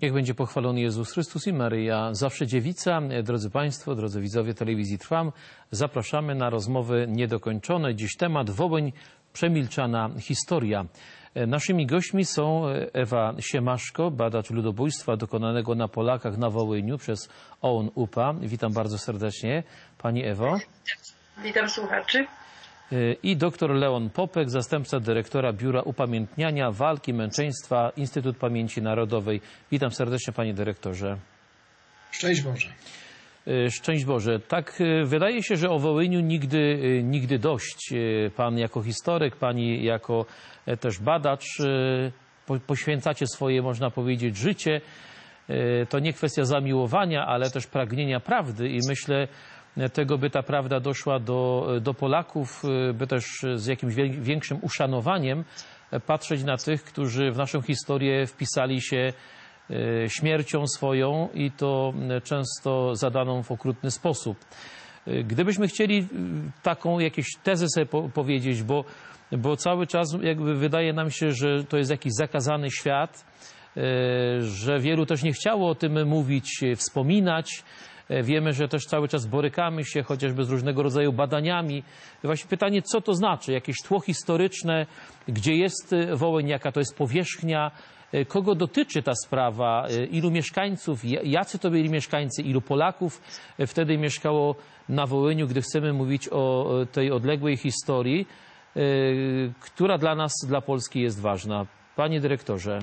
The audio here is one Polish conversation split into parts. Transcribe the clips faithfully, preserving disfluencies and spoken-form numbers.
Niech będzie pochwalony Jezus Chrystus i Maryja, zawsze dziewica. Drodzy Państwo, drodzy widzowie telewizji Trwam, zapraszamy na rozmowy niedokończone. Dziś temat Wołyń, przemilczana historia. Naszymi gośćmi są Ewa Siemaszko, badacz ludobójstwa dokonanego na Polakach na Wołyniu przez O U N U P A. Witam bardzo serdecznie, Pani Ewo. Witam słuchaczy. I dr Leon Popek, zastępca dyrektora Biura Upamiętniania Walki Męczeństwa, Instytut Pamięci Narodowej. Witam serdecznie, panie dyrektorze. Szczęść Boże. Szczęść Boże. Tak, wydaje się, że o Wołyniu nigdy, nigdy dość. Pan jako historyk, pani jako też badacz poświęcacie swoje, można powiedzieć, życie. To nie kwestia zamiłowania, ale też pragnienia prawdy i myślę, tego, by ta prawda doszła do, do Polaków, by też z jakimś większym uszanowaniem patrzeć na tych, którzy w naszą historię wpisali się śmiercią swoją i to często zadaną w okrutny sposób. Gdybyśmy chcieli taką jakieś tezę sobie powiedzieć, bo, bo cały czas jakby wydaje nam się, że to jest jakiś zakazany świat, że wielu też nie chciało o tym mówić, wspominać. Wiemy, że też cały czas borykamy się chociażby z różnego rodzaju badaniami. Właśnie pytanie, co to znaczy? Jakieś tło historyczne, gdzie jest Wołyń, jaka to jest powierzchnia, kogo dotyczy ta sprawa, ilu mieszkańców, jacy to byli mieszkańcy, ilu Polaków wtedy mieszkało na Wołyniu, gdy chcemy mówić o tej odległej historii, która dla nas, dla Polski jest ważna. Panie dyrektorze.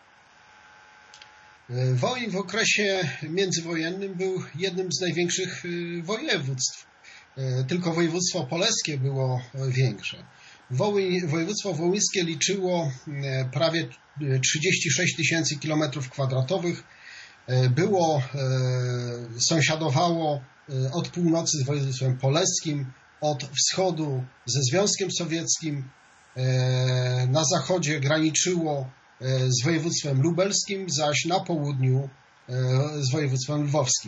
Wołyń w okresie międzywojennym był jednym z największych województw. Tylko województwo opoleskie było większe. Wołyń, województwo wołyńskie liczyło prawie trzydzieści sześć tysięcy kilometrów kwadratowych. Było, sąsiadowało od północy z województwem polskim, od wschodu ze Związkiem Sowieckim, na zachodzie graniczyło z województwem lubelskim, zaś na południu z województwem lwowskim.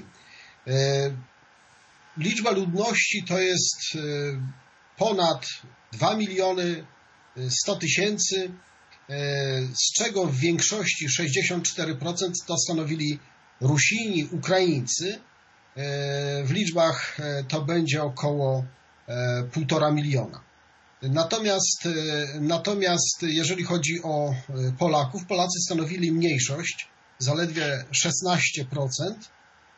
Liczba ludności to jest ponad dwa miliony sto tysięcy, z czego w większości sześćdziesiąt cztery procent to stanowili Rusini, Ukraińcy. W liczbach to będzie około półtora miliona. Natomiast, natomiast jeżeli chodzi o Polaków, Polacy stanowili mniejszość, zaledwie szesnaście procent.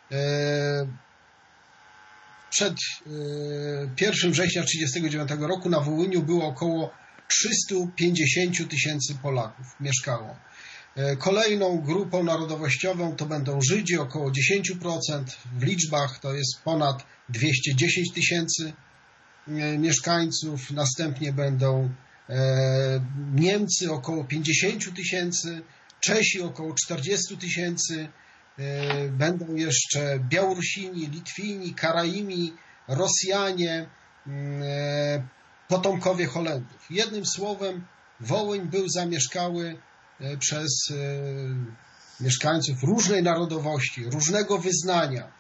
Przed pierwszym września tysiąc dziewięćset trzydziestego dziewiątego roku na Wołyniu było około trzysta pięćdziesiąt tysięcy Polaków mieszkało. Kolejną grupą narodowościową to będą Żydzi, około dziesięć procent. W liczbach to jest ponad dwieście dziesięć tysięcy mieszkańców, następnie będą Niemcy około pięćdziesiąt tysięcy, Czesi około czterdzieści tysięcy, będą jeszcze Białorusini, Litwini, Karaimi, Rosjanie, potomkowie Holendrów. Jednym słowem, Wołyń był zamieszkały przez mieszkańców różnej narodowości, różnego wyznania.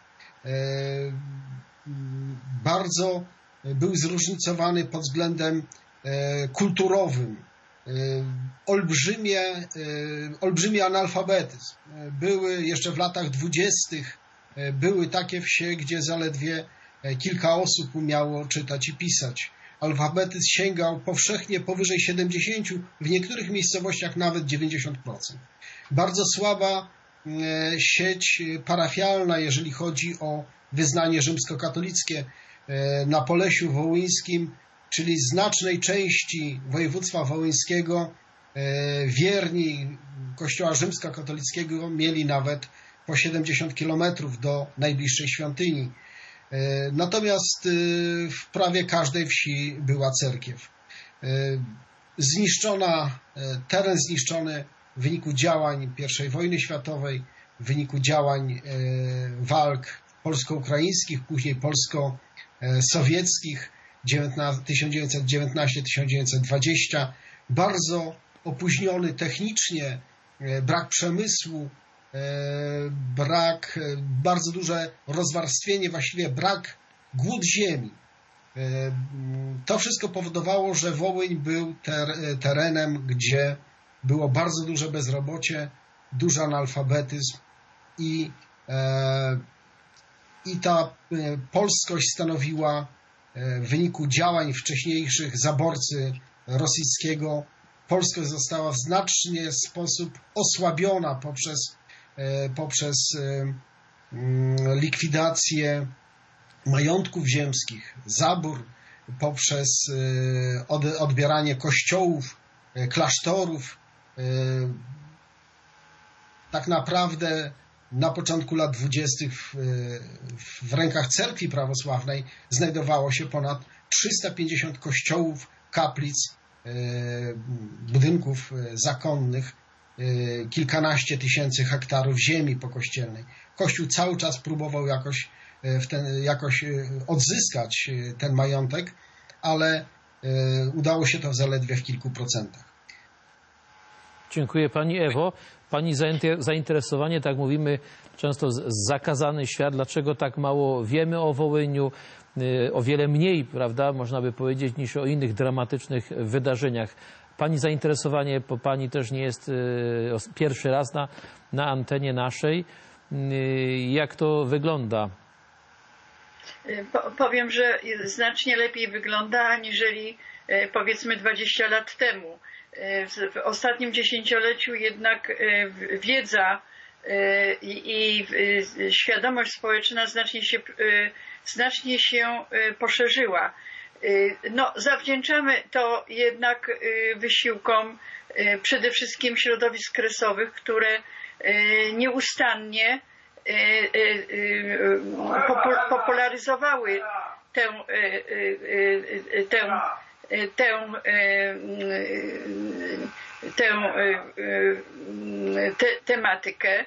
Bardzo był zróżnicowany pod względem kulturowym. Olbrzymie, olbrzymi analfabetyzm. Były jeszcze w latach dwudziestych były takie wsie, gdzie zaledwie kilka osób umiało czytać i pisać. Alfabetyzm sięgał powszechnie powyżej siedemdziesięciu, w niektórych miejscowościach nawet dziewięćdziesiąt procent. Bardzo słaba sieć parafialna, jeżeli chodzi o wyznanie rzymskokatolickie. Na Polesiu Wołyńskim, czyli znacznej części województwa wołyńskiego, wierni Kościoła rzymskokatolickiego mieli nawet po siedemdziesiąt kilometrów do najbliższej świątyni. Natomiast w prawie każdej wsi była cerkiew. Zniszczona, teren zniszczony w wyniku działań pierwszej wojny światowej, w wyniku działań walk polsko-ukraińskich, później polsko-sowieckich tysiąc dziewięćset dziewiętnaście do tysiąc dziewięćset dwudziestego. Bardzo opóźniony technicznie, brak przemysłu, brak, bardzo duże rozwarstwienie, właściwie brak, głód ziemi. To wszystko powodowało, że Wołyń był ter, terenem, gdzie było bardzo duże bezrobocie, duży analfabetyzm i, i ta polskość stanowiła w wyniku działań wcześniejszych zaborcy rosyjskiego, polskość została w znaczny sposób osłabiona poprzez, poprzez likwidację majątków ziemskich, zabór, poprzez odbieranie kościołów, klasztorów. Tak naprawdę na początku lat dwudziestych w, w rękach cerkwi prawosławnej znajdowało się ponad trzysta pięćdziesiąt kościołów, kaplic, budynków zakonnych, kilkanaście tysięcy hektarów ziemi pokościelnej. Kościół cały czas próbował jakoś, w ten, jakoś odzyskać ten majątek, ale udało się to zaledwie w kilku procentach. Dziękuję Pani Ewo. Pani zainteresowanie, tak mówimy często, zakazany świat. Dlaczego tak mało wiemy o Wołyniu? O wiele mniej, prawda, można by powiedzieć, niż o innych dramatycznych wydarzeniach. Pani zainteresowanie, bo Pani też nie jest pierwszy raz na, na antenie naszej. Jak to wygląda? Powiem, że znacznie lepiej wygląda, aniżeli powiedzmy dwadzieścia lat temu. W ostatnim dziesięcioleciu jednak wiedza i świadomość społeczna znacznie się, znacznie się poszerzyła. No, zawdzięczamy to jednak wysiłkom przede wszystkim środowisk kresowych, które nieustannie popularyzowały tę, tę, tę, tę te, tematykę.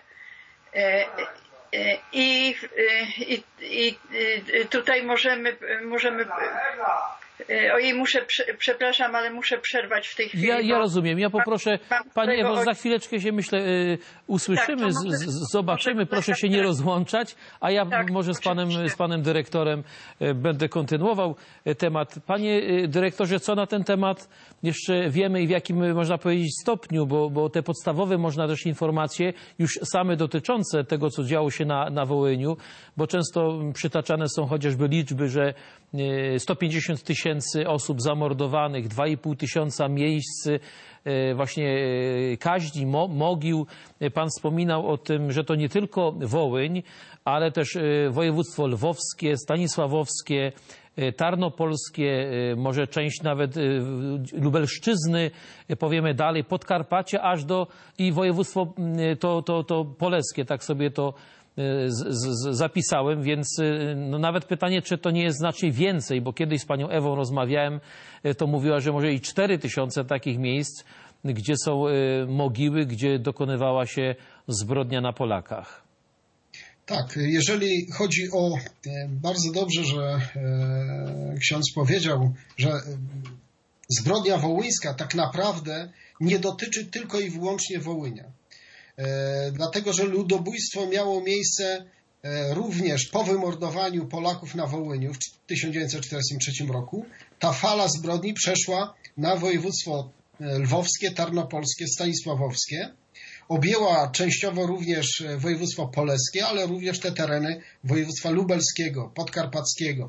I, i, i tutaj możemy, możemy ojej, muszę, przepraszam, ale muszę przerwać w tej chwili. Ja, ja rozumiem, ja poproszę, Pani Ewo, o... za chwileczkę się, myślę, usłyszymy, tak, może, z, zobaczymy, może, proszę się nie rozłączać, a ja tak, może z panem, z panem dyrektorem będę kontynuował temat. Panie dyrektorze, co na ten temat jeszcze wiemy i w jakim, można powiedzieć, stopniu, bo, bo te podstawowe, można też informacje już same dotyczące tego, co działo się na, na Wołyniu, bo często przytaczane są chociażby liczby, że sto pięćdziesiąt tysięcy osób zamordowanych, dwa i pół tysiąca miejsc właśnie kaźni, mogił. Pan wspominał o tym, że to nie tylko Wołyń, ale też województwo lwowskie, stanisławowskie, tarnopolskie, może część nawet Lubelszczyzny, powiemy dalej, Podkarpacie, aż do i województwo to, to, to polskie, tak sobie to Z, z, zapisałem, więc no nawet pytanie, czy to nie jest znacznie więcej, bo kiedyś z panią Ewą rozmawiałem, to mówiła, że może i cztery tysiące takich miejsc, gdzie są mogiły, gdzie dokonywała się zbrodnia na Polakach. Tak, jeżeli chodzi o, bardzo dobrze, że ksiądz powiedział, że zbrodnia wołyńska tak naprawdę nie dotyczy tylko i wyłącznie Wołynia. Dlatego, że ludobójstwo miało miejsce również po wymordowaniu Polaków na Wołyniu w tysiąc dziewięćset czterdziestym trzecim roku. Ta fala zbrodni przeszła na województwo lwowskie, tarnopolskie, stanisławowskie. Objęła częściowo również województwo polskie, ale również te tereny województwa lubelskiego, podkarpackiego.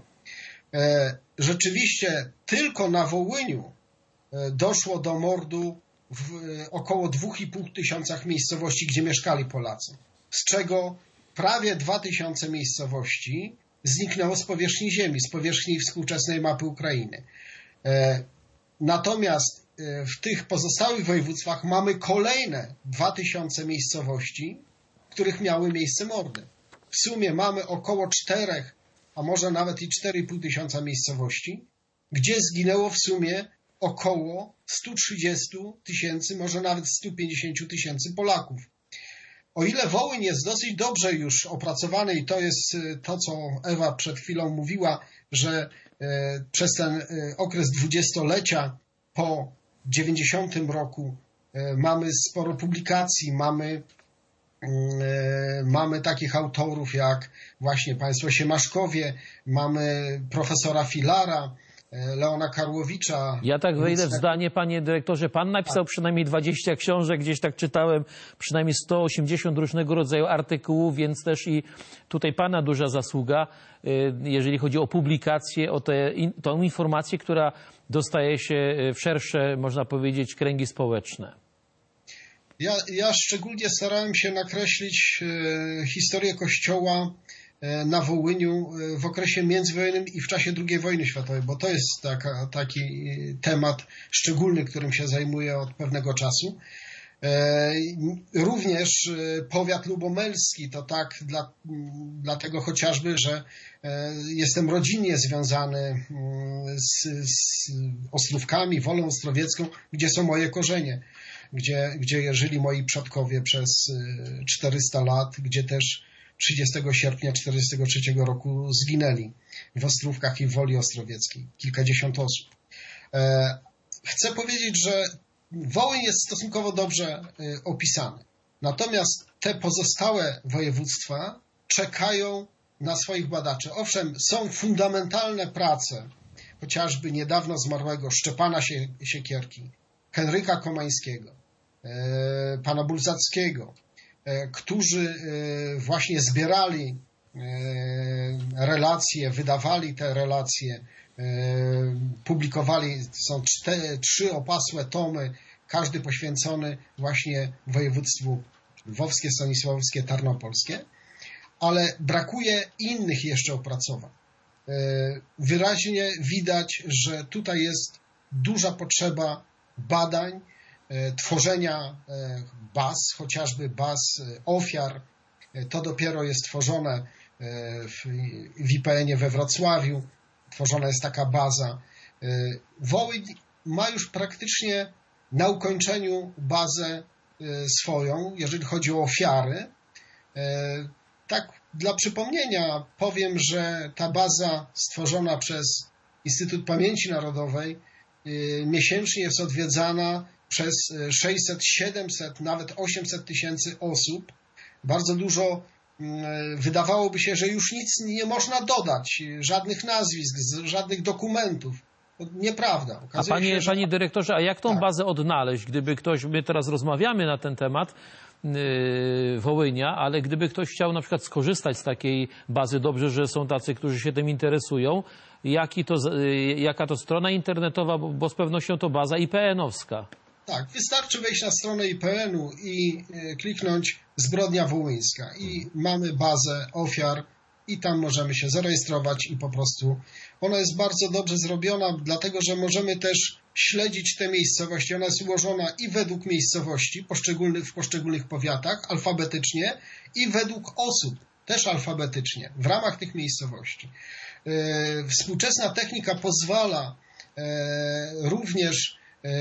Rzeczywiście tylko na Wołyniu doszło do mordu w około dwa i pół tysiącach miejscowości, gdzie mieszkali Polacy, z czego prawie dwa tysiące miejscowości zniknęło z powierzchni ziemi, z powierzchni współczesnej mapy Ukrainy. Natomiast w tych pozostałych województwach mamy kolejne dwa tysiące miejscowości, w których miały miejsce mordy. W sumie mamy około czterech, a może nawet i cztery i pół tysiąca miejscowości, gdzie zginęło w sumie około sto trzydzieści tysięcy, może nawet sto pięćdziesiąt tysięcy Polaków. O ile Wołyń jest dosyć dobrze już opracowany i to jest to, co Ewa przed chwilą mówiła, że przez ten okres dwudziestolecia po dziewięćdziesiątym roku mamy sporo publikacji, mamy, mamy takich autorów jak właśnie państwo Siemaszkowie, mamy profesora Filara, Leona Karłowicza. Ja tak wejdę w zdanie, panie dyrektorze. Pan napisał przynajmniej dwadzieścia książek, gdzieś tak czytałem, przynajmniej sto osiemdziesiąt różnego rodzaju artykułów, więc też i tutaj pana duża zasługa, jeżeli chodzi o publikację, o tę tą informację, która dostaje się w szersze, można powiedzieć, kręgi społeczne. Ja, ja szczególnie starałem się nakreślić e, historię Kościoła e, na Wołyniu e, w okresie międzywojennym i w czasie drugiej wojny światowej, bo to jest taka, taki temat szczególny, którym się zajmuję od pewnego czasu. E, również e, powiat lubomelski to tak dla, dlatego chociażby, że e, jestem rodzinnie związany m, z, z Ostrówkami, Wolą Ostrowiecką, gdzie są moje korzenie. Gdzie, gdzie żyli moi przodkowie przez czterysta lat, gdzie też trzydziestego sierpnia tysiąc dziewięćset czterdziestego trzeciego roku zginęli w Ostrówkach i w Woli Ostrowieckiej. Kilkadziesiąt osób. Chcę powiedzieć, że Wołyń jest stosunkowo dobrze opisany. Natomiast te pozostałe województwa czekają na swoich badaczy. Owszem, są fundamentalne prace, chociażby niedawno zmarłego Szczepana Siekierki, Henryka Komańskiego, pana Bulzackiego, którzy właśnie zbierali relacje, wydawali te relacje, publikowali, są cztery, trzy opasłe tomy, każdy poświęcony właśnie województwu lwowskie, stanisławskie, tarnopolskie, ale brakuje innych jeszcze opracowań. Wyraźnie widać, że tutaj jest duża potrzeba badań, tworzenia baz, chociażby baz ofiar. To dopiero jest tworzone w I P N-ie we Wrocławiu. Tworzona jest taka baza. Wołyń ma już praktycznie na ukończeniu bazę swoją, jeżeli chodzi o ofiary. Tak dla przypomnienia powiem, że ta baza stworzona przez Instytut Pamięci Narodowej miesięcznie jest odwiedzana przez sześćset, siedemset, nawet osiemset tysięcy osób. Bardzo dużo, wydawałoby się, że już nic nie można dodać, żadnych nazwisk, żadnych dokumentów. Nieprawda. A panie, się, że... panie dyrektorze, a jak tą tak. bazę odnaleźć, gdyby ktoś, my teraz rozmawiamy na ten temat yy, Wołynia, ale gdyby ktoś chciał na przykład skorzystać z takiej bazy, dobrze, że są tacy, którzy się tym interesują, jaki to, yy, jaka to strona internetowa, bo, bo z pewnością to baza I P N-owska. Tak, wystarczy wejść na stronę I P N-u i kliknąć zbrodnia wołyńska i mamy bazę ofiar i tam możemy się zarejestrować i po prostu ona jest bardzo dobrze zrobiona, dlatego że możemy też śledzić te miejscowości. Ona jest ułożona i według miejscowości poszczególnych, w poszczególnych powiatach alfabetycznie i według osób też alfabetycznie w ramach tych miejscowości. Współczesna technika pozwala również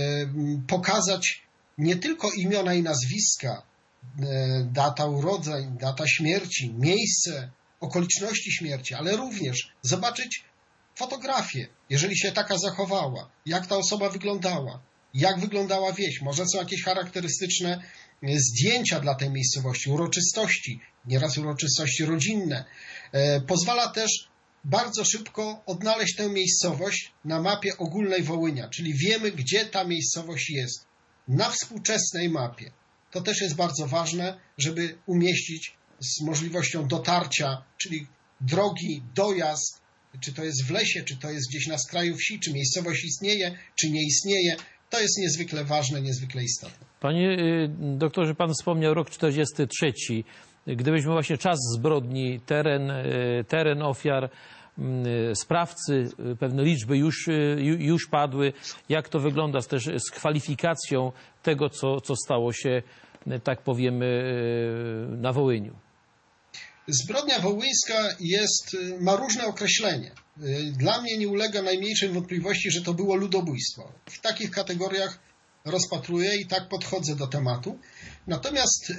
pokazać nie tylko imiona i nazwiska, data urodzeń, data śmierci, miejsce, okoliczności śmierci, ale również zobaczyć fotografię, jeżeli się taka zachowała, jak ta osoba wyglądała, jak wyglądała wieś. Może są jakieś charakterystyczne zdjęcia dla tej miejscowości, uroczystości, nieraz uroczystości rodzinne. Pozwala też bardzo szybko odnaleźć tę miejscowość na mapie ogólnej Wołynia, czyli wiemy, gdzie ta miejscowość jest. Na współczesnej mapie. To też jest bardzo ważne, żeby umieścić z możliwością dotarcia, czyli drogi, dojazd, czy to jest w lesie, czy to jest gdzieś na skraju wsi, czy miejscowość istnieje, czy nie istnieje. To jest niezwykle ważne, niezwykle istotne. Panie doktorze, pan wspomniał rok czterdziesty trzeci. Gdybyśmy właśnie czas zbrodni, teren, teren ofiar, sprawcy, pewne liczby już, już padły. Jak to wygląda też z kwalifikacją tego, co, co stało się, tak powiemy, na Wołyniu? Zbrodnia wołyńska jest, ma różne określenie. Dla mnie nie ulega najmniejszej wątpliwości, że to było ludobójstwo. W takich kategoriach rozpatruję i tak podchodzę do tematu. Natomiast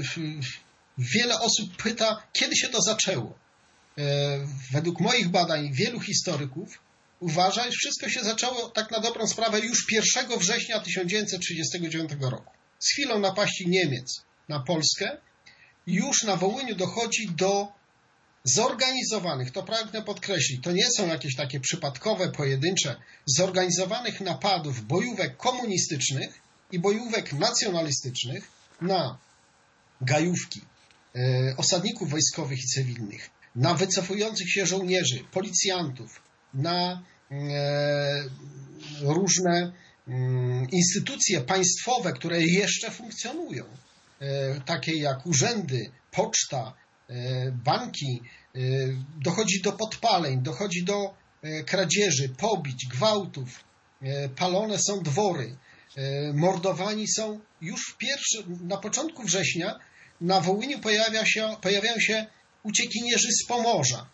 wiele osób pyta, kiedy się to zaczęło. Według moich badań wielu historyków uważa, że wszystko się zaczęło tak na dobrą sprawę już pierwszego września tysiąc dziewięćset trzydziestego dziewiątego roku. Z chwilą napaści Niemiec na Polskę już na Wołyniu dochodzi do zorganizowanych, to pragnę podkreślić, to nie są jakieś takie przypadkowe, pojedyncze, zorganizowanych napadów, bojówek komunistycznych i bojówek nacjonalistycznych na gajówki, e, osadników wojskowych i cywilnych, na wycofujących się żołnierzy, policjantów, na e, różne e, instytucje państwowe, które jeszcze funkcjonują, e, takie jak urzędy, poczta, e, banki, e, dochodzi do podpaleń, dochodzi do e, kradzieży, pobić, gwałtów, e, palone są dwory, e, mordowani są już w pierwszy, na początku września na Wołyniu pojawia się, pojawiają się uciekinierzy z Pomorza,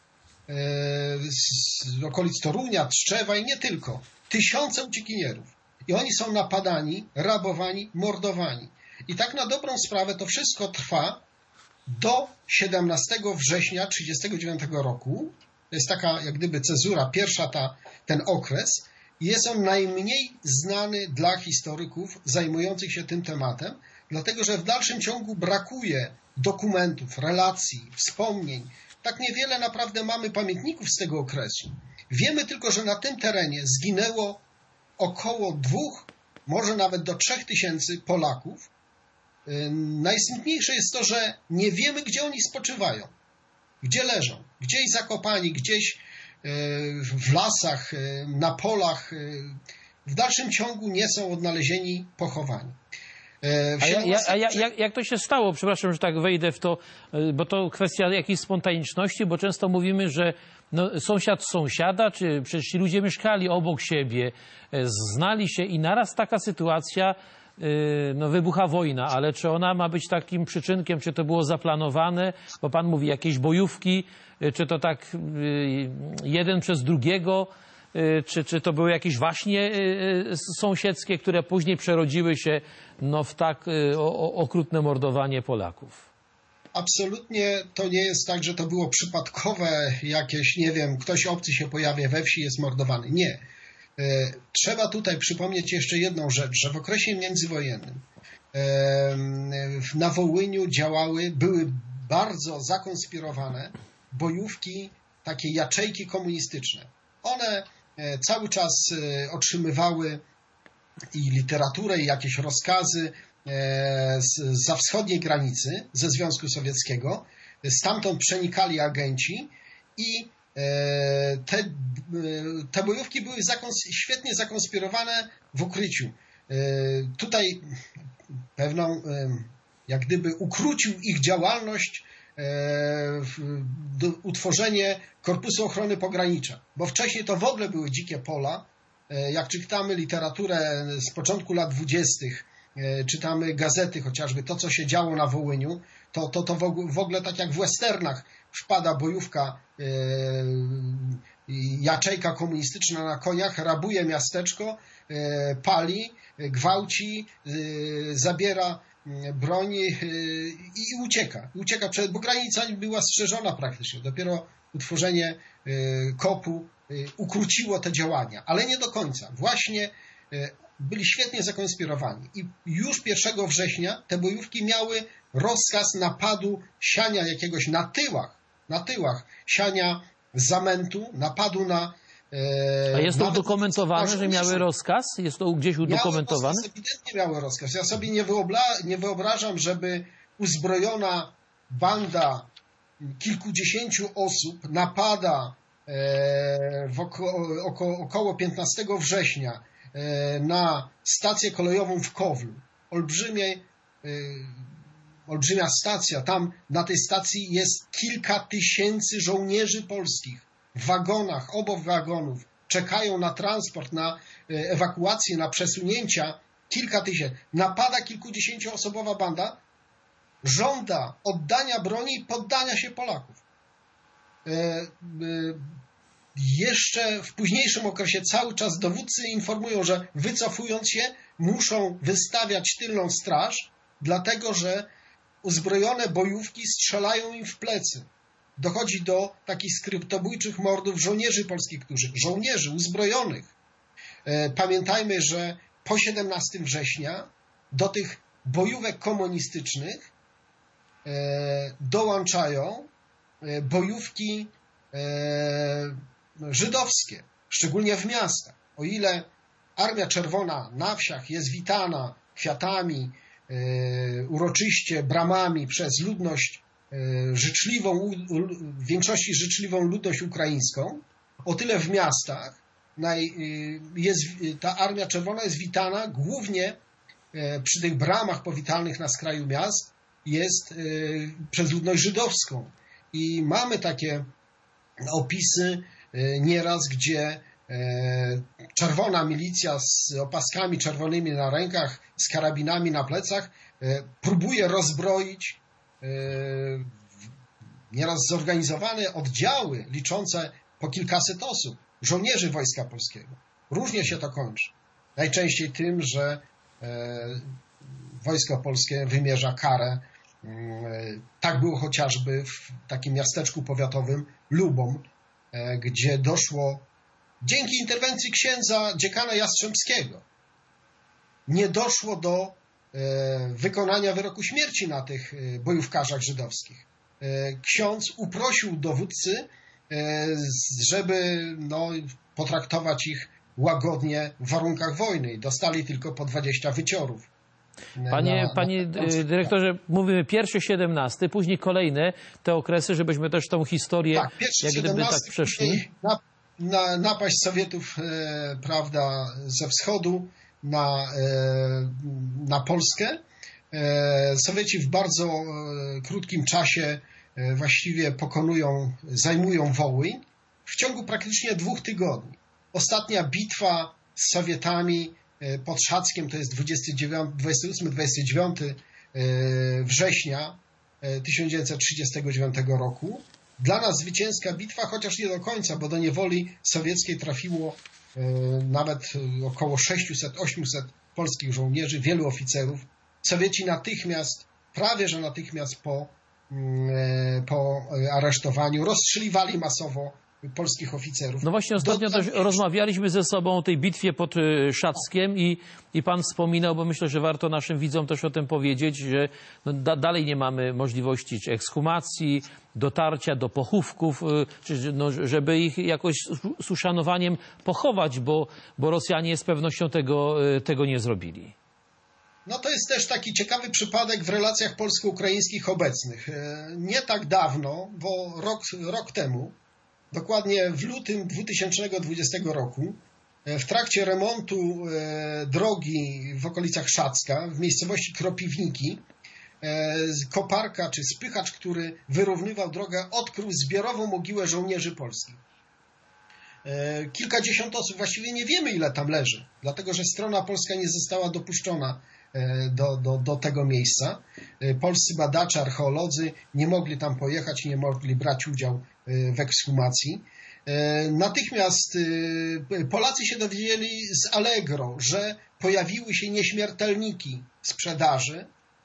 z okolic Torunia, Tczewa i nie tylko. Tysiące uciekinierów. I oni są napadani, rabowani, mordowani. I tak na dobrą sprawę to wszystko trwa do siedemnastego września tysiąc dziewięćset trzydziestego dziewiątego roku. To jest taka jak gdyby cezura, pierwsza ta, ten okres. Jest on najmniej znany dla historyków zajmujących się tym tematem, dlatego że w dalszym ciągu brakuje dokumentów, relacji, wspomnień. Tak niewiele naprawdę mamy pamiętników z tego okresu. Wiemy tylko, że na tym terenie zginęło około dwóch, może nawet do trzech tysięcy Polaków. Najsmutniejsze jest to, że nie wiemy, gdzie oni spoczywają, gdzie leżą, gdzieś zakopani, gdzieś w lasach, na polach. W dalszym ciągu nie są odnalezieni, pochowani. A, ja, ja, a ja, jak, jak to się stało? Przepraszam, że tak wejdę w to, bo to kwestia jakiejś spontaniczności, bo często mówimy, że no, sąsiad sąsiada, czy przecież ci ludzie mieszkali obok siebie, znali się i naraz taka sytuacja, no, wybucha wojna, ale czy ona ma być takim przyczynkiem, czy to było zaplanowane, bo pan mówi jakieś bojówki, czy to tak jeden przez drugiego, Czy, czy to były jakieś waśnie sąsiedzkie, które później przerodziły się no, w tak o, okrutne mordowanie Polaków? Absolutnie to nie jest tak, że to było przypadkowe jakieś, nie wiem, ktoś obcy się pojawia we wsi, jest mordowany. Nie. Trzeba tutaj przypomnieć jeszcze jedną rzecz, że w okresie międzywojennym na Wołyniu działały, były bardzo zakonspirowane bojówki, takie jaczejki komunistyczne. One cały czas otrzymywały i literaturę, i jakieś rozkazy zza wschodniej granicy, ze Związku Sowieckiego. Stamtąd przenikali agenci i te, te bojówki były zakons- świetnie zakonspirowane w ukryciu. Tutaj pewną, jak gdyby ukrócił ich działalność utworzenie Korpusu Ochrony Pogranicza, bo wcześniej to w ogóle były dzikie pola. Jak czytamy literaturę z początku lat dwudziestych, czytamy gazety chociażby, to co się działo na Wołyniu, to, to, to w ogóle tak jak w westernach wpada bojówka, jaczejka komunistyczna na koniach, rabuje miasteczko, pali, gwałci, zabiera broni i ucieka. Ucieka, bo granica była strzeżona praktycznie. Dopiero utworzenie kopu ukróciło te działania, ale nie do końca. Właśnie byli świetnie zakonspirowani. I już pierwszego września te bojówki miały rozkaz napadu, siania jakiegoś na tyłach, na tyłach, siania zamętu, napadu na... A jest to udokumentowane, że miały rozkaz? Jest to gdzieś udokumentowane? Miały rozkaz, ewidentnie miały rozkaz. Ja sobie nie, wyobla- nie wyobrażam, żeby uzbrojona banda kilkudziesięciu osób napada e, w oko- oko- około piętnastego września e, na stację kolejową w Kowlu. Olbrzymie, e, olbrzymia stacja. Tam na tej stacji jest kilka tysięcy żołnierzy polskich. W wagonach, obok wagonów, czekają na transport, na ewakuację, na przesunięcia, kilka tysięcy. Napada kilkudziesięcioosobowa banda, żąda oddania broni i poddania się Polaków. E, e, jeszcze w późniejszym okresie cały czas dowódcy informują, że wycofując się muszą wystawiać tylną straż, dlatego że uzbrojone bojówki strzelają im w plecy. Dochodzi do takich skryptobójczych mordów żołnierzy polskich, którzy, żołnierzy uzbrojonych. Pamiętajmy, że po siedemnastego września do tych bojówek komunistycznych dołączają bojówki żydowskie, szczególnie w miastach. O ile Armia Czerwona na wsiach jest witana kwiatami, uroczyście, bramami przez ludność życzliwą, w większości życzliwą ludność ukraińską, o tyle w miastach jest, ta Armia Czerwona jest witana głównie przy tych bramach powitalnych na skraju miast jest przez ludność żydowską. I mamy takie opisy nieraz, gdzie czerwona milicja z opaskami czerwonymi na rękach, z karabinami na plecach próbuje rozbroić nieraz zorganizowane oddziały liczące po kilkaset osób, żołnierzy Wojska Polskiego. Różnie się to kończy. Najczęściej tym, że Wojsko Polskie wymierza karę. Tak było chociażby w takim miasteczku powiatowym Lubom, gdzie doszło dzięki interwencji księdza dziekana Jastrzębskiego. Nie doszło do wykonania wyroku śmierci na tych bojówkarzach żydowskich. Ksiądz uprosił dowódcy, żeby no, potraktować ich łagodnie w warunkach wojny. Dostali tylko po dwadzieścia wyciorów. Panie, na, panie na... dyrektorze, mówimy pierwszy siedemnasty, później kolejne te okresy, żebyśmy też tą historię tak, jak gdyby tak przeszli. Na, na, napaść Sowietów e, prawda, ze wschodu na, e, na Polskę. E, Sowieci w bardzo e, krótkim czasie e, właściwie pokonują, zajmują Wołyń w ciągu praktycznie dwóch tygodni. Ostatnia bitwa z Sowietami pod Szackiem, to jest dwudziestego ósmego dwudziestego dziewiątego września tysiąc dziewięćset trzydziestego dziewiątego roku. Dla nas zwycięska bitwa, chociaż nie do końca, bo do niewoli sowieckiej trafiło nawet około sześćset osiemset polskich żołnierzy, wielu oficerów. Sowieci natychmiast, prawie że natychmiast po, po aresztowaniu rozstrzeliwali masowo polskich oficerów. No właśnie ostatnio Do... też rozmawialiśmy ze sobą o tej bitwie pod Szackiem i, i pan wspominał, bo myślę, że warto naszym widzom też o tym powiedzieć, że no da, dalej nie mamy możliwości czy ekshumacji, dotarcia do pochówków, czy, no, żeby ich jakoś z uszanowaniem pochować, bo, bo Rosjanie z pewnością tego, tego nie zrobili. No to jest też taki ciekawy przypadek w relacjach polsko-ukraińskich obecnych. Nie tak dawno, bo rok, rok temu, dokładnie w lutym dwa tysiące dwudziestego roku, w trakcie remontu drogi w okolicach Szacka, w miejscowości Kropiwniki, koparka czy spychacz, który wyrównywał drogę, odkrył zbiorową mogiłę żołnierzy polskich. Kilkadziesiąt osób, właściwie nie wiemy ile tam leży, dlatego że strona polska nie została dopuszczona do, do, do tego miejsca. Polscy badacze, archeolodzy nie mogli tam pojechać, nie mogli brać udziału w ekshumacji. Natychmiast Polacy się dowiedzieli z Allegro, że pojawiły się nieśmiertelniki sprzedaży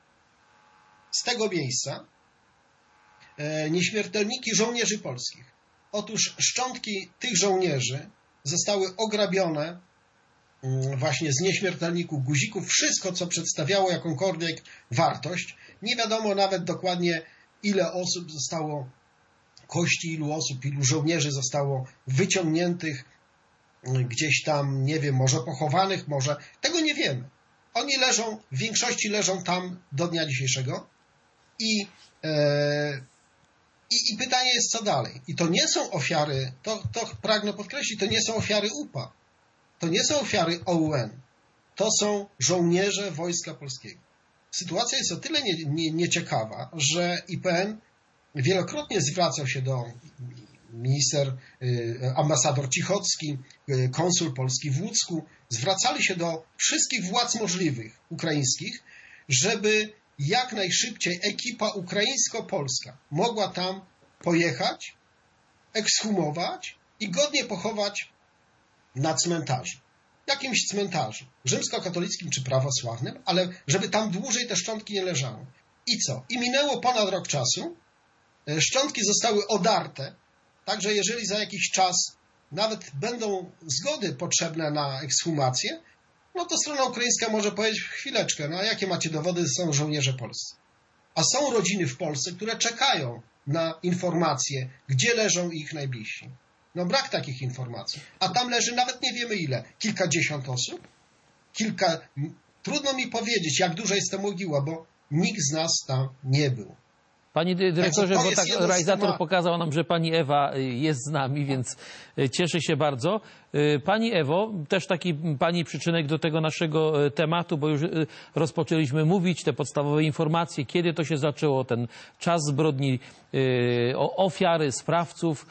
z tego miejsca. Nieśmiertelniki żołnierzy polskich. Otóż szczątki tych żołnierzy zostały ograbione właśnie z nieśmiertelników, guzików, wszystko, co przedstawiało jakąkolwiek wartość. Nie wiadomo nawet dokładnie, ile osób zostało, kości ilu osób, ilu żołnierzy zostało wyciągniętych, gdzieś tam, nie wiem, może pochowanych, może... Tego nie wiemy. Oni leżą, w większości leżą tam do dnia dzisiejszego i, e, i, i pytanie jest, co dalej. I to nie są ofiary, to, to pragnę podkreślić, to nie są ofiary U P A. To nie są ofiary O U N. To są żołnierze Wojska Polskiego. Sytuacja jest o tyle nie, nie, nieciekawa, że I P N wielokrotnie zwracał się do minister, ambasador Cichocki, konsul polski w Łódzku, zwracali się do wszystkich władz możliwych ukraińskich, żeby jak najszybciej ekipa ukraińsko-polska mogła tam pojechać, ekshumować i godnie pochować na cmentarzu. Jakimś cmentarzu, rzymskokatolickim czy prawosławnym, ale żeby tam dłużej te szczątki nie leżały. I co? I minęło ponad rok czasu, szczątki zostały odarte, także jeżeli za jakiś czas nawet będą zgody potrzebne na ekshumację, no to strona ukraińska może powiedzieć, chwileczkę, no a jakie macie dowody, że są żołnierze polscy? A są rodziny w Polsce, które czekają na informacje, gdzie leżą ich najbliżsi. No brak takich informacji. A tam leży nawet nie wiemy ile. Kilkadziesiąt osób? Kilka... Trudno mi powiedzieć, jak duża jest ta mogiła, bo nikt z nas tam nie był. Panie dyrektorze, bo tak realizator temat... pokazał nam, że pani Ewa jest z nami, więc cieszę się bardzo. Pani Ewo, też taki pani przyczynek do tego naszego tematu, bo już rozpoczęliśmy mówić te podstawowe informacje, kiedy to się zaczęło, ten czas zbrodni, ofiary, sprawców.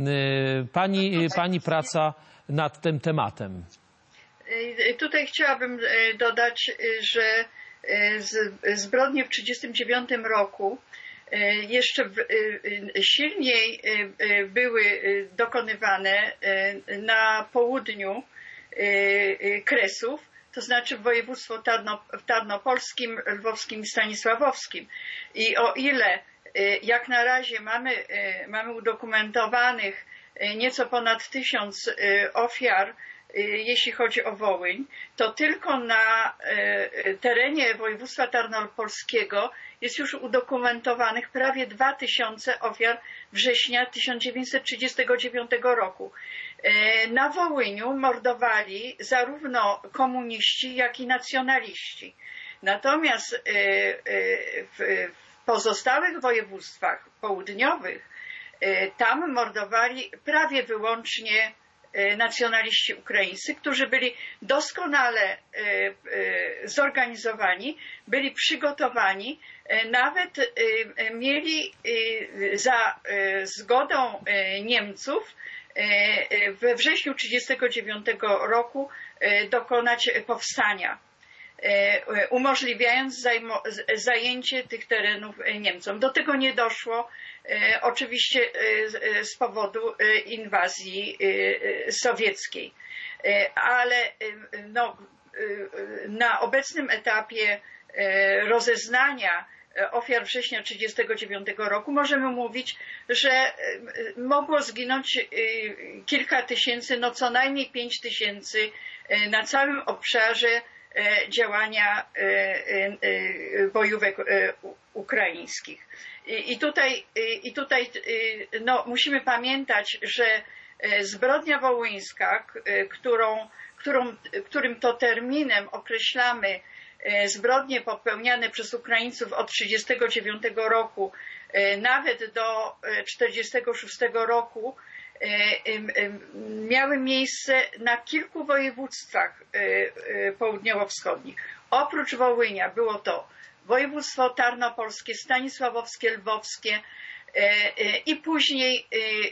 Pani, pani praca nad tym tematem. Tutaj chciałabym dodać, że zbrodnie w tysiąc dziewięćset trzydziestym dziewiątym roku jeszcze silniej były dokonywane na południu Kresów, to znaczy w województwie tarnopolskim, lwowskim i stanisławowskim. I o ile jak na razie mamy, mamy udokumentowanych nieco ponad tysiąc ofiar, jeśli chodzi o Wołyń, to tylko na terenie województwa tarnopolskiego jest już udokumentowanych prawie dwa tysiące ofiar września tysiąc dziewięćset trzydziestego dziewiątego roku. Na Wołyniu mordowali zarówno komuniści, jak i nacjonaliści. Natomiast w pozostałych województwach południowych tam mordowali prawie wyłącznie nacjonaliści ukraińscy, którzy byli doskonale zorganizowani, byli przygotowani, nawet mieli za zgodą Niemców we wrześniu tysiąc dziewięćset trzydziestego dziewiątego roku dokonać powstania, umożliwiając zajęcie tych terenów Niemcom. Do tego nie doszło oczywiście z powodu inwazji sowieckiej, ale no, na obecnym etapie rozeznania ofiar września tysiąc dziewięćset trzydziestego dziewiątego roku możemy mówić, że mogło zginąć kilka tysięcy, no co najmniej pięć tysięcy na całym obszarze działania bojówek ukraińskich. I tutaj, i tutaj no, musimy pamiętać, że zbrodnia wołyńska, którą, którą, którym to terminem określamy zbrodnie popełniane przez Ukraińców od tysiąc dziewięćset trzydziestego dziewiątego roku nawet do tysiąc dziewięćset czterdziestego szóstego roku, miały miejsce na kilku województwach południowo-wschodnich. Oprócz Wołynia było to województwo tarnopolskie, stanisławowskie, lwowskie i później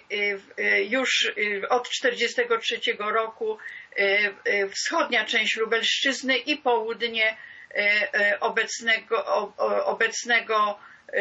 już od tysiąc dziewięćset czterdziestego trzeciego roku wschodnia część Lubelszczyzny i południe obecnego, obecnego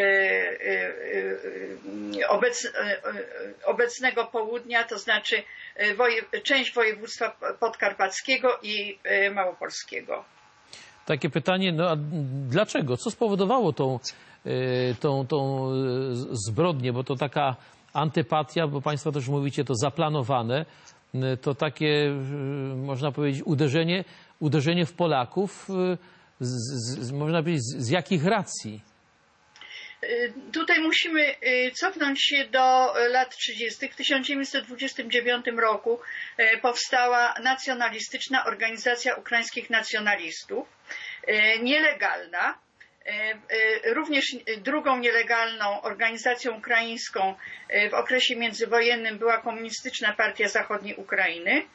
Obec, obecnego południa, to znaczy woje, część województwa podkarpackiego i małopolskiego. Takie pytanie, no a dlaczego? Co spowodowało tą, tą, tą zbrodnię? Bo to taka antypatia, bo Państwo też mówicie, to zaplanowane, to takie, można powiedzieć, uderzenie, uderzenie w Polaków, z, z, można powiedzieć, z, z jakich racji? Tutaj musimy cofnąć się do lat trzydziestych. W tysiąc dziewięćset dwudziestym dziewiątym roku powstała nacjonalistyczna organizacja ukraińskich nacjonalistów, nielegalna. Również drugą nielegalną organizacją ukraińską w okresie międzywojennym była Komunistyczna Partia Zachodniej Ukrainy.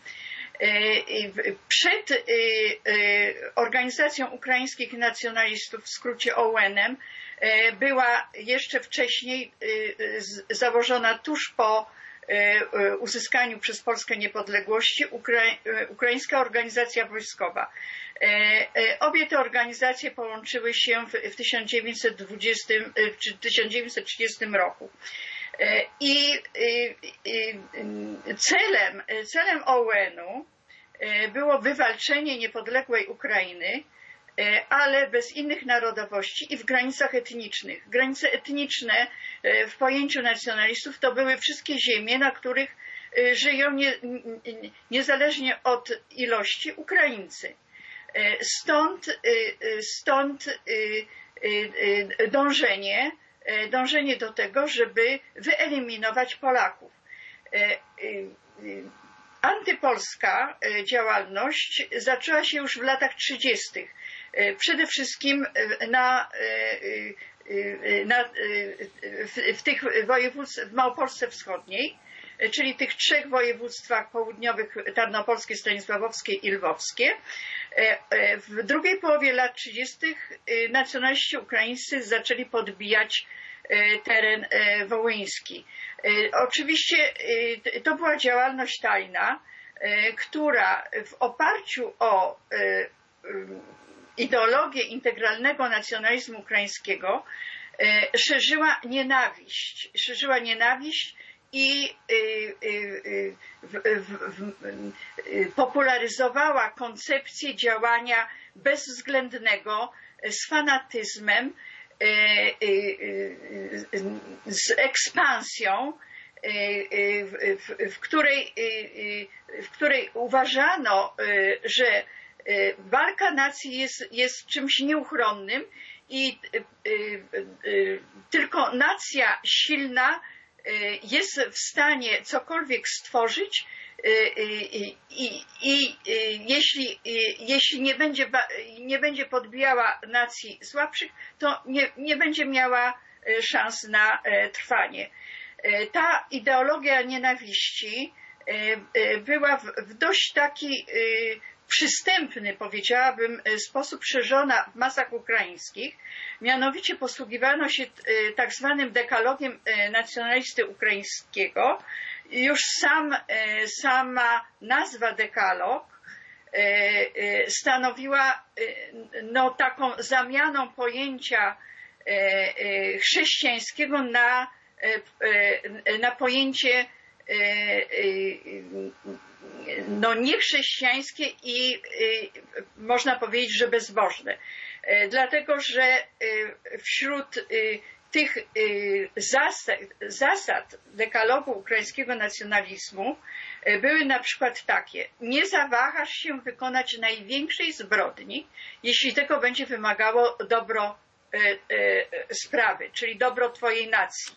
Przed organizacją ukraińskich nacjonalistów, w skrócie O U N em, była jeszcze wcześniej założona tuż po uzyskaniu przez Polskę niepodległości Ukraińska Organizacja Wojskowa. Obie te organizacje połączyły się w tysiąc dziewięćset dwudziestym czy tysiąc dziewięćset trzydziestym roku. I celem, celem O U N u było wywalczenie niepodległej Ukrainy, ale bez innych narodowości i w granicach etnicznych. Granice etniczne w pojęciu nacjonalistów to były wszystkie ziemie, na których żyją nie, niezależnie od ilości Ukraińcy. Stąd, stąd dążenie dążenie do tego, żeby wyeliminować Polaków. Antypolska działalność zaczęła się już w latach trzydziestych. Przede wszystkim na, na, w, w tych województwach, w Małopolsce Wschodniej, czyli tych trzech województwach południowych, tarnopolskie, stanisławowskie i lwowskie. W drugiej połowie lat trzydziestych nacjonaliści ukraińscy zaczęli podbijać teren wołyński. Oczywiście to była działalność tajna, która w oparciu o ideologię integralnego nacjonalizmu ukraińskiego szerzyła nienawiść, szerzyła nienawiść i w, w, w, popularyzowała koncepcję działania bezwzględnego z fanatyzmem, z ekspansją, w, w, w, której, w której uważano, że walka nacji jest, jest czymś nieuchronnym i tylko nacja silna jest w stanie cokolwiek stworzyć i, i, i jeśli, jeśli nie, będzie, nie będzie podbijała nacji słabszych, to nie, nie będzie miała szans na trwanie. Ta ideologia nienawiści była w, w dość taki przystępny, powiedziałabym, sposób szerzona w masach ukraińskich. Mianowicie posługiwano się tak zwanym dekalogiem nacjonalisty ukraińskiego. Już sam, sama nazwa dekalog stanowiła no, taką zamianą pojęcia chrześcijańskiego na, na pojęcie no, niechrześcijańskie i można powiedzieć, że bezbożne. Dlatego, że wśród tych zasad, zasad dekalogu ukraińskiego nacjonalizmu były na przykład takie: nie zawahasz się wykonać największej zbrodni, jeśli tego będzie wymagało dobro sprawy, czyli dobro twojej nacji.